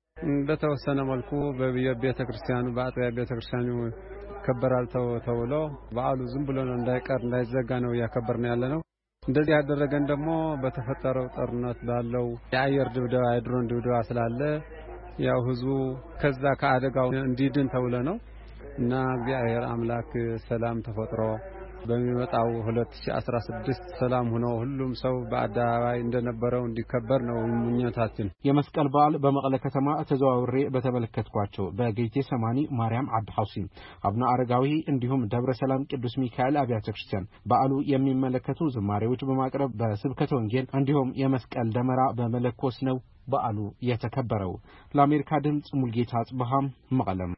Speaker 25: በተወሰነ መልኩ በቤተ ክርስቲያኑ በአጥቢያ ቤተ ክርስቲያኑ ከበራል ተብሎ በዓሉ ዝም ብሎ እንዳይቀር እንዳይዘጋ ነው ያከበርነው ያለነው። እንደዚህ ያደረገን ደግሞ በተፈጠረው ጦርነት ባለው የአየር ድብደባ የድሮን ድብደባ ስላለ ያው ህዝቡ ከዛ ከአደጋው እንዲድን ተብሎ ነው እና እግዚአብሔር አምላክ ሰላም ተፈጥሮ በሚመጣው ሁለት ሺህ አስራ ስድስት ሰላም ሆኖ ሁሉም ሰው በአደባባይ እንደነበረው እንዲከበር ነው ምኞታችን።
Speaker 6: የመስቀል በዓል በመቀለ ከተማ ተዘዋውሬ በተመለከትኳቸው በጌቴ ሰማኒ ማርያም አብ ሐውሲን አቡነ አረጋዊ እንዲሁም ደብረ ሰላም ቅዱስ ሚካኤል አብያተ ክርስቲያን በዓሉ የሚመለከቱ ዝማሬዎች በማቅረብ በስብከተ ወንጌል እንዲሁም የመስቀል ደመራ በመለኮስ ነው በዓሉ የተከበረው። ለአሜሪካ ድምጽ ሙልጌታ አጽበሃም መቀለም።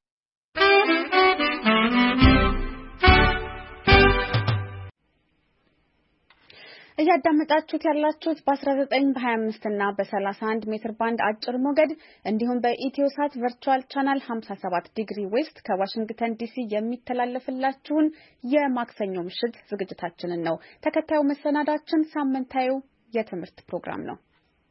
Speaker 1: እያዳመጣችሁት ያላችሁት በ19 በ25 እና በ31 ሜትር ባንድ አጭር ሞገድ እንዲሁም በኢትዮሳት ቨርቹዋል ቻናል ሃምሳ ሰባት ዲግሪ ዌስት ከዋሽንግተን ዲሲ የሚተላለፍላችሁን የማክሰኞ ምሽት ዝግጅታችንን ነው። ተከታዩ መሰናዳችን ሳምንታዊ የትምህርት ፕሮግራም ነው።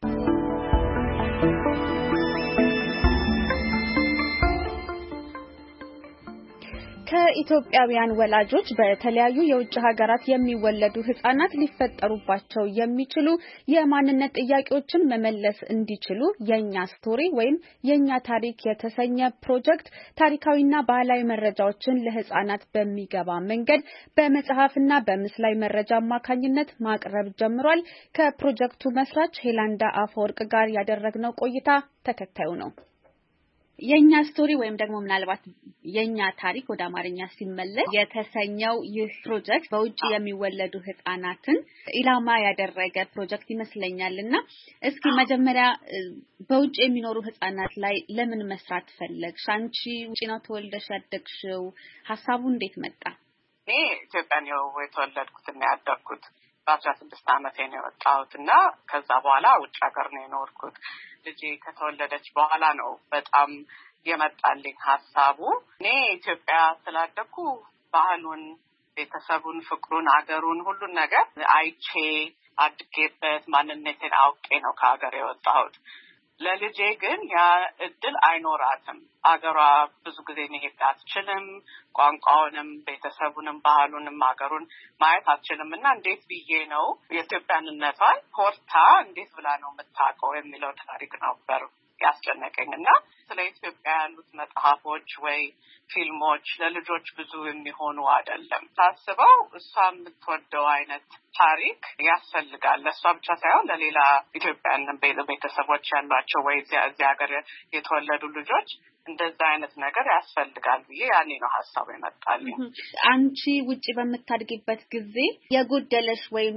Speaker 1: ከኢትዮጵያውያን ወላጆች በተለያዩ የውጭ ሀገራት የሚወለዱ ህጻናት ሊፈጠሩባቸው የሚችሉ የማንነት ጥያቄዎችን መመለስ እንዲችሉ የኛ ስቶሪ ወይም የኛ ታሪክ የተሰኘ ፕሮጀክት ታሪካዊና ባህላዊ መረጃዎችን ለህጻናት በሚገባ መንገድ በመጽሐፍና በምስላዊ መረጃ አማካኝነት ማቅረብ ጀምሯል። ከፕሮጀክቱ መስራች ሄላንዳ አፈወርቅ ጋር ያደረግነው ቆይታ ተከታዩ ነው። የኛ ስቶሪ ወይም ደግሞ ምናልባት የኛ ታሪክ ወደ አማርኛ ሲመለስ የተሰኘው ይህ ፕሮጀክት በውጭ የሚወለዱ ህጻናትን ኢላማ ያደረገ ፕሮጀክት ይመስለኛልና እስኪ መጀመሪያ በውጭ የሚኖሩ ህጻናት ላይ ለምን መስራት ፈለግሽ? አንቺ ውጪ ነው ተወልደሽ ያደግሽው? ሐሳቡ እንዴት መጣ?
Speaker 8: እኔ ኢትዮጵያ ነው የተወለድኩትና ያደግኩት። በአስራ ስድስት ዓመቴ ነው የወጣሁትና ከዛ በኋላ ውጭ ሀገር ነው የኖርኩት። ልጄ ከተወለደች በኋላ ነው በጣም የመጣልኝ ሐሳቡ። እኔ ኢትዮጵያ ስላደኩ ባህሉን፣ ቤተሰቡን፣ ፍቅሩን፣ አገሩን ሁሉን ነገር አይቼ አድጌበት ማንነቴን አውቄ ነው ከሀገር የወጣሁት። ለልጄ ግን ያ እድል አይኖራትም። አገሯ ብዙ ጊዜ መሄድ አትችልም። ቋንቋውንም ቤተሰቡንም ባህሉንም አገሩን ማየት አትችልም እና እንዴት ብዬ ነው የኢትዮጵያንነቷን ኮርታ እንዴት ብላ ነው የምታውቀው የሚለው ታሪክ ነበር ያስጨነቀኝና ስለ ኢትዮጵያ ያሉት መጽሐፎች ወይ ፊልሞች ለልጆች ብዙ የሚሆኑ አይደለም። ታስበው እሷ የምትወደው አይነት ታሪክ ያስፈልጋል። ለእሷ ብቻ ሳይሆን ለሌላ ኢትዮጵያን ቤተሰቦች ያሏቸው ወይ እዚህ ሀገር የተወለዱ ልጆች እንደዛ አይነት ነገር ያስፈልጋል ብዬ ያኔ ነው ሐሳቡ የመጣልኝ።
Speaker 1: አንቺ ውጪ በምታድጊበት ጊዜ የጎደለሽ ወይም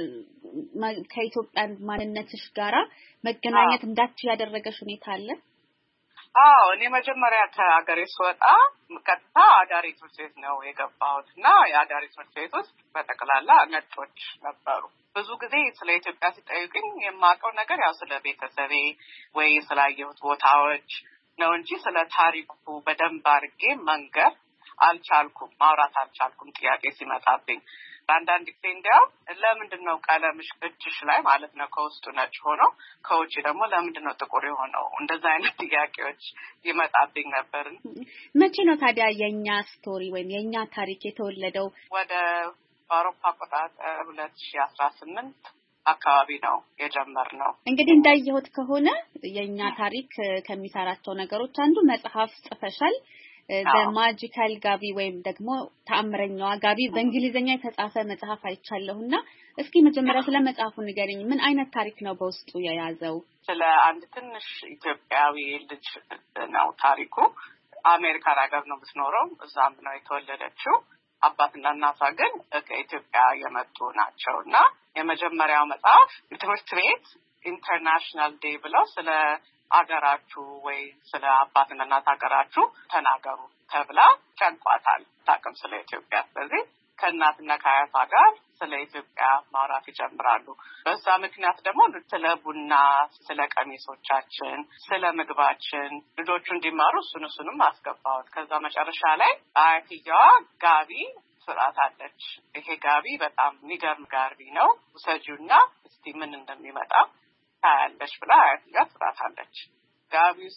Speaker 1: ከኢትዮጵያ ማንነትሽ ጋራ መገናኘት እንዳትችይ ያደረገሽ ሁኔታ አለ?
Speaker 8: አዎ፣ እኔ መጀመሪያ ከሀገሬ ስወጣ ቀጥታ አዳሪ ትምህርት ቤት ነው የገባሁት እና የአዳሪ ትምህርት ቤት ውስጥ በጠቅላላ ነጮች ነበሩ። ብዙ ጊዜ ስለ ኢትዮጵያ ሲጠይቁኝ የማውቀው ነገር ያው ስለ ቤተሰቤ ወይ ስላየሁት ቦታዎች ነው እንጂ ስለ ታሪኩ በደንብ አድርጌ መንገር አልቻልኩም፣ ማውራት አልቻልኩም ጥያቄ ሲመጣብኝ። አንዳንድ ጊዜ እንዲያው ለምንድን ነው ቀለምሽ እጅሽ ላይ ማለት ነው ከውስጡ ነጭ ሆኖ ከውጭ ደግሞ ለምንድን ነው ጥቁር የሆነው? እንደዛ አይነት ጥያቄዎች ይመጣብኝ ነበር።
Speaker 1: መቼ ነው ታዲያ የኛ ስቶሪ ወይም የኛ ታሪክ የተወለደው?
Speaker 8: ወደ አውሮፓ አቆጣጠር ሁለት ሺህ አስራ ስምንት አካባቢ ነው የጀመርነው።
Speaker 1: እንግዲህ እንዳየሁት ከሆነ የኛ ታሪክ ከሚሰራቸው ነገሮች አንዱ መጽሐፍ ጽፈሻል። በማጂካል ጋቢ ወይም ደግሞ ተአምረኛዋ ጋቢ በእንግሊዘኛ የተጻፈ መጽሐፍ አይቻለሁና እስኪ መጀመሪያ ስለ መጽሐፉ ንገሪኝ። ምን አይነት ታሪክ ነው በውስጡ የያዘው?
Speaker 8: ስለ አንድ ትንሽ ኢትዮጵያዊ ልጅ ነው ታሪኩ። አሜሪካን ሀገር ነው የምትኖረው፣ እዛም ነው የተወለደችው። አባትና እናቷ ግን ከኢትዮጵያ የመጡ ናቸውና የመጀመሪያው መጽሐፍ ትምህርት ቤት ኢንተርናሽናል ዴይ ብለው ስለ አገራችሁ ወይ ስለ አባትና እናት አገራችሁ ተናገሩ ተብላ ጨንቋታል። ታውቅም ስለ ኢትዮጵያ። ስለዚህ ከእናትና ከአያቷ ጋር ስለ ኢትዮጵያ ማውራት ይጀምራሉ። በዛ ምክንያት ደግሞ ስለ ቡና፣ ስለ ቀሚሶቻችን፣ ስለ ምግባችን ልጆቹ እንዲማሩ እሱን እሱንም አስገባሁት። ከዛ መጨረሻ ላይ አያትየዋ ጋቢ ስራት አለች። ይሄ ጋቢ በጣም የሚገርም ጋቢ ነው፣ ውሰጂውና እስቲ ምን እንደሚመጣ ታያለሽ ብላ አያትየዋ ስራት አለች። ጋቢው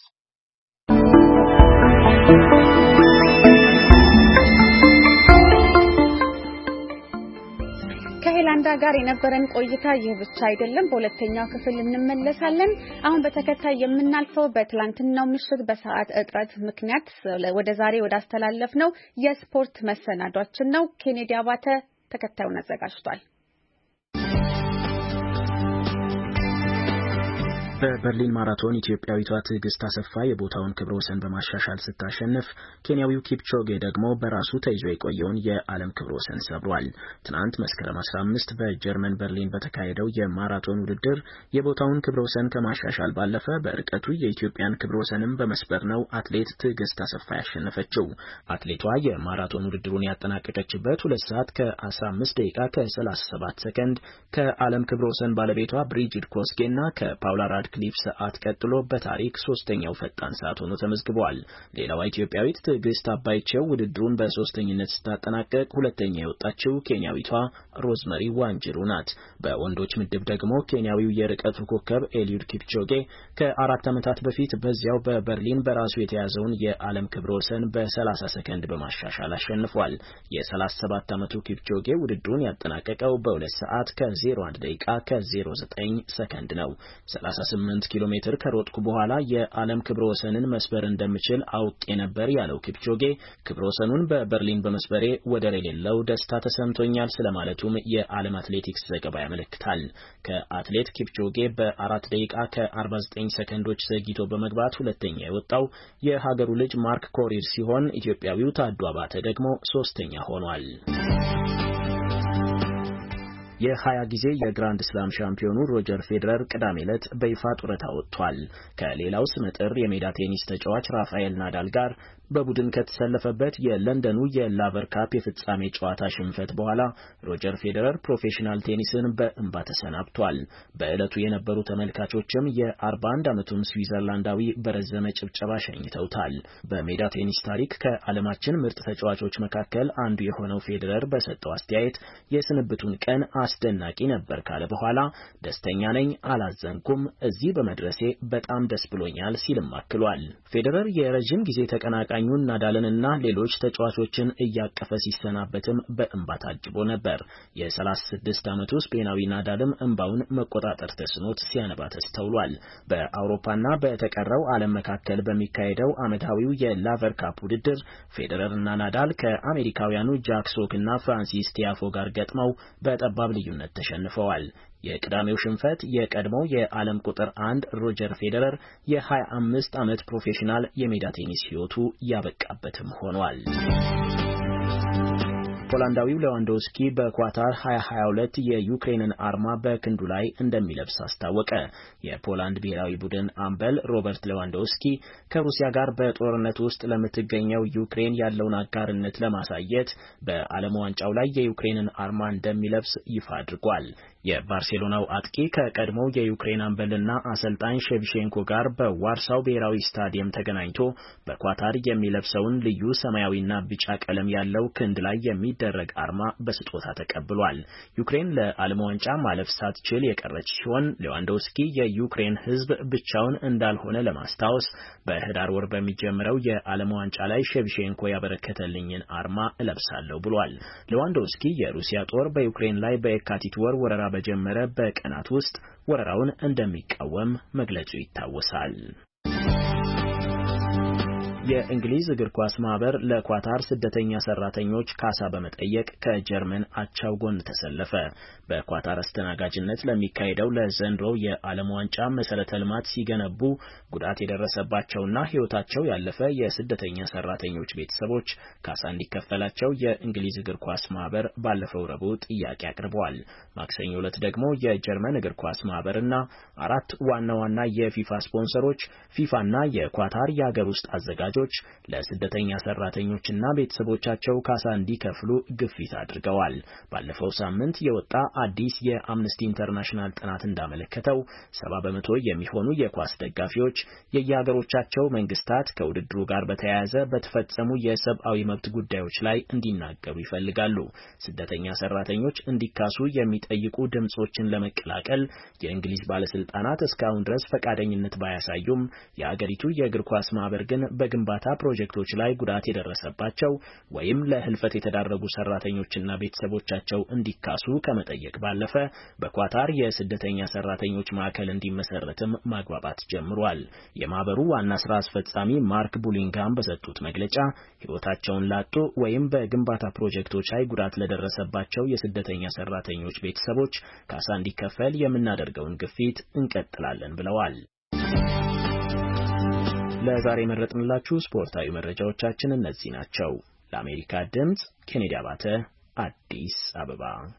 Speaker 1: ከዮላንዳ ጋር የነበረን ቆይታ ይህ ብቻ አይደለም። በሁለተኛው ክፍል እንመለሳለን። አሁን በተከታይ የምናልፈው በትላንትናው ምሽት በሰዓት እጥረት ምክንያት ወደ ዛሬ ወደ አስተላለፍ ነው የስፖርት መሰናዷችን ነው። ኬኔዲ አባተ ተከታዩን አዘጋጅቷል።
Speaker 10: በበርሊን ማራቶን ኢትዮጵያዊቷ ትዕግስት አሰፋ የቦታውን ክብረ ወሰን በማሻሻል ስታሸንፍ ኬንያዊው ኪፕቾጌ ደግሞ በራሱ ተይዞ የቆየውን የዓለም ክብረ ወሰን ሰብሯል። ትናንት መስከረም አስራ አምስት በጀርመን በርሊን በተካሄደው የማራቶን ውድድር የቦታውን ክብረ ወሰን ከማሻሻል ባለፈ በርቀቱ የኢትዮጵያን ክብረ ወሰንም በመስበር ነው አትሌት ትዕግስት አሰፋ ያሸነፈችው። አትሌቷ የማራቶን ውድድሩን ያጠናቀቀችበት ሁለት ሰዓት ከአስራ አምስት ደቂቃ ከሰላሳ ሰባት ሰከንድ ከዓለም ክብረ ወሰን ባለቤቷ ብሪጅድ ኮስጌና ከፓውላ ክሊፍ ሰዓት ቀጥሎ በታሪክ ሶስተኛው ፈጣን ሰዓት ሆኖ ተመዝግቧል። ሌላዋ ኢትዮጵያዊት ትዕግስት አባይቸው ውድድሩን በሶስተኝነት ስታጠናቀቅ ሁለተኛ የወጣችው ኬንያዊቷ ሮዝመሪ ዋንጅሩ ናት። በወንዶች ምድብ ደግሞ ኬንያዊው የርቀቱ ኮከብ ኤሊዩድ ኪፕቾጌ ከአራት ዓመታት በፊት በዚያው በበርሊን በራሱ የተያዘውን የዓለም ክብረ ወሰን በሰላሳ ሰከንድ በማሻሻል አሸንፏል። የሰላሳ ሰባት ዓመቱ ኪፕቾጌ ውድድሩን ያጠናቀቀው በሁለት ሰዓት ከዜሮ አንድ ደቂቃ ከዜሮ ዘጠኝ ሰከንድ ነው። ሰላሳ ስምንት ኪሎ ሜትር ከሮጥኩ በኋላ የዓለም ክብረ ወሰንን መስበር እንደምችል አውቄ ነበር ያለው ኪፕቾጌ ክብረ ወሰኑን በበርሊን በመስበሬ ወደር የሌለው ደስታ ተሰምቶኛል ስለማለቱም የዓለም አትሌቲክስ ዘገባ ያመለክታል። ከአትሌት ኪፕቾጌ በአራት ደቂቃ ከአርባ ዘጠኝ ሰከንዶች ዘግይቶ በመግባት ሁለተኛ የወጣው የሀገሩ ልጅ ማርክ ኮሪር ሲሆን ኢትዮጵያዊው ታዱ አባተ ደግሞ ሶስተኛ ሆኗል። የሀያ ጊዜ የግራንድ ስላም ሻምፒዮኑ ሮጀር ፌዴረር ቅዳሜ ዕለት በይፋ ጡረታ ወጥቷል። ከሌላው ስመጥር የሜዳ ቴኒስ ተጫዋች ራፋኤል ናዳል ጋር በቡድን ከተሰለፈበት የለንደኑ የላቨር ካፕ የፍጻሜ ጨዋታ ሽንፈት በኋላ ሮጀር ፌዴረር ፕሮፌሽናል ቴኒስን በእንባ ተሰናብቷል። በዕለቱ የነበሩ ተመልካቾችም የአርባ አንድ ዓመቱን ስዊዘርላንዳዊ በረዘመ ጭብጨባ ሸኝተውታል። በሜዳ ቴኒስ ታሪክ ከዓለማችን ምርጥ ተጫዋቾች መካከል አንዱ የሆነው ፌዴረር በሰጠው አስተያየት የስንብቱን ቀን አስደናቂ ነበር ካለ በኋላ ደስተኛ ነኝ፣ አላዘንኩም፣ እዚህ በመድረሴ በጣም ደስ ብሎኛል ሲልም አክሏል። ፌዴረር የረጅም ጊዜ ተቀናቃኙን ናዳልንና ሌሎች ተጫዋቾችን እያቀፈ ሲሰናበትም በእንባ ታጅቦ ነበር። የሰላሳ ስድስት ዓመቱ ስፔናዊ ናዳልም እንባውን መቆጣጠር ተስኖት ሲያነባ ተስተውሏል። በአውሮፓና በተቀረው ዓለም መካከል በሚካሄደው ዓመታዊው የላቨር ካፕ ውድድር ፌዴረርና ናዳል ከአሜሪካውያኑ ጃክ ሶክና ፍራንሲስ ቲያፎ ጋር ገጥመው በጠባብ ልዩነት ተሸንፈዋል። የቅዳሜው ሽንፈት የቀድሞው የዓለም ቁጥር አንድ ሮጀር ፌዴረር የሀያ አምስት ዓመት ፕሮፌሽናል የሜዳ ቴኒስ ሕይወቱ ያበቃበትም ሆኗል። ፖላንዳዊው ሌዋንዶውስኪ በኳታር ሀያ ሀያ ሁለት የዩክሬንን አርማ በክንዱ ላይ እንደሚለብስ አስታወቀ። የፖላንድ ብሔራዊ ቡድን አምበል ሮበርት ሌዋንዶውስኪ ከሩሲያ ጋር በጦርነት ውስጥ ለምትገኘው ዩክሬን ያለውን አጋርነት ለማሳየት በዓለም ዋንጫው ላይ የዩክሬንን አርማ እንደሚለብስ ይፋ አድርጓል። የባርሴሎናው አጥቂ ከቀድሞው የዩክሬን አምበልና አሰልጣኝ ሼቭቼንኮ ጋር በዋርሳው ብሔራዊ ስታዲየም ተገናኝቶ በኳታር የሚለብሰውን ልዩ ሰማያዊና ቢጫ ቀለም ያለው ክንድ ላይ የሚደረግ አርማ በስጦታ ተቀብሏል። ዩክሬን ለዓለም ዋንጫ ማለፍ ሳትችል የቀረች ሲሆን ሌዋንዶውስኪ የዩክሬን ሕዝብ ብቻውን እንዳልሆነ ለማስታወስ በህዳር ወር በሚጀምረው የዓለም ዋንጫ ላይ ሼቭቼንኮ ያበረከተልኝን አርማ እለብሳለሁ ብሏል። ሌዋንዶውስኪ የሩሲያ ጦር በዩክሬን ላይ በየካቲት ወር ወረራ በጀመረ በቀናት ውስጥ ወረራውን እንደሚቃወም መግለጹ ይታወሳል። የእንግሊዝ እግር ኳስ ማህበር ለኳታር ስደተኛ ሰራተኞች ካሳ በመጠየቅ ከጀርመን አቻው ጎን ተሰለፈ። በኳታር አስተናጋጅነት ለሚካሄደው ለዘንድሮው የዓለም ዋንጫ መሰረተ ልማት ሲገነቡ ጉዳት የደረሰባቸውና ሕይወታቸው ያለፈ የስደተኛ ሰራተኞች ቤተሰቦች ካሳ እንዲከፈላቸው የእንግሊዝ እግር ኳስ ማህበር ባለፈው ረቡዕ ጥያቄ አቅርበዋል። ማክሰኞ ዕለት ደግሞ የጀርመን እግር ኳስ ማህበርና አራት ዋና ዋና የፊፋ ስፖንሰሮች ፊፋና የኳታር የሀገር ውስጥ አዘጋጅ ለስደተኛ ሰራተኞችና ቤተሰቦቻቸው ካሳ እንዲከፍሉ ግፊት አድርገዋል። ባለፈው ሳምንት የወጣ አዲስ የአምነስቲ ኢንተርናሽናል ጥናት እንዳመለከተው ሰባ በመቶ የሚሆኑ የኳስ ደጋፊዎች የየሀገሮቻቸው መንግስታት ከውድድሩ ጋር በተያያዘ በተፈጸሙ የሰብአዊ መብት ጉዳዮች ላይ እንዲናገሩ ይፈልጋሉ። ስደተኛ ሰራተኞች እንዲካሱ የሚጠይቁ ድምጾችን ለመቀላቀል የእንግሊዝ ባለስልጣናት እስካሁን ድረስ ፈቃደኝነት ባያሳዩም የአገሪቱ የእግር ኳስ ማህበር ግን በግንባ የግንባታ ፕሮጀክቶች ላይ ጉዳት የደረሰባቸው ወይም ለህልፈት የተዳረጉ ሰራተኞችና ቤተሰቦቻቸው እንዲካሱ ከመጠየቅ ባለፈ በኳታር የስደተኛ ሰራተኞች ማዕከል እንዲመሰረትም ማግባባት ጀምሯል። የማህበሩ ዋና ስራ አስፈጻሚ ማርክ ቡሊንጋም በሰጡት መግለጫ ህይወታቸውን ላጡ ወይም በግንባታ ፕሮጀክቶች ላይ ጉዳት ለደረሰባቸው የስደተኛ ሰራተኞች ቤተሰቦች ካሳ እንዲከፈል የምናደርገውን ግፊት እንቀጥላለን ብለዋል። ለዛሬ መረጥንላችሁ ስፖርታዊ መረጃዎቻችን እነዚህ ናቸው። ለአሜሪካ ድምጽ ኬኔዲ አባተ አዲስ አበባ።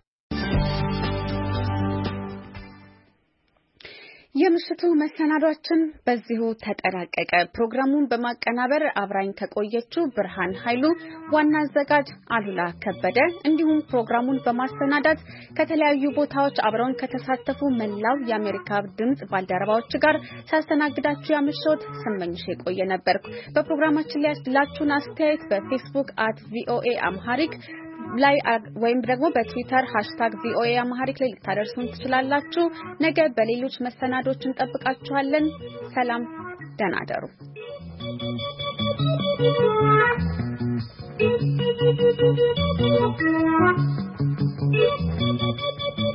Speaker 1: የምሽቱ መሰናዷችን በዚሁ ተጠናቀቀ። ፕሮግራሙን በማቀናበር አብራኝ ከቆየችው ብርሃን ኃይሉ፣ ዋና አዘጋጅ አሉላ ከበደ እንዲሁም ፕሮግራሙን በማሰናዳት ከተለያዩ ቦታዎች አብረውን ከተሳተፉ መላው የአሜሪካ ድምጽ ባልደረባዎች ጋር ሳስተናግዳችሁ ያመሸሁት ስመኝሽ የቆየ ነበርኩ። በፕሮግራማችን ላይ ያላችሁን አስተያየት በፌስቡክ አት ቪኦኤ አምሃሪክ ላይ ወይም ደግሞ በትዊተር ሃሽታግ ቪኦኤ አምሃሪክ ላይ ልታደርሱን ትችላላችሁ። ነገ በሌሎች መሰናዶች እንጠብቃችኋለን። ሰላም፣ ደህና እደሩ።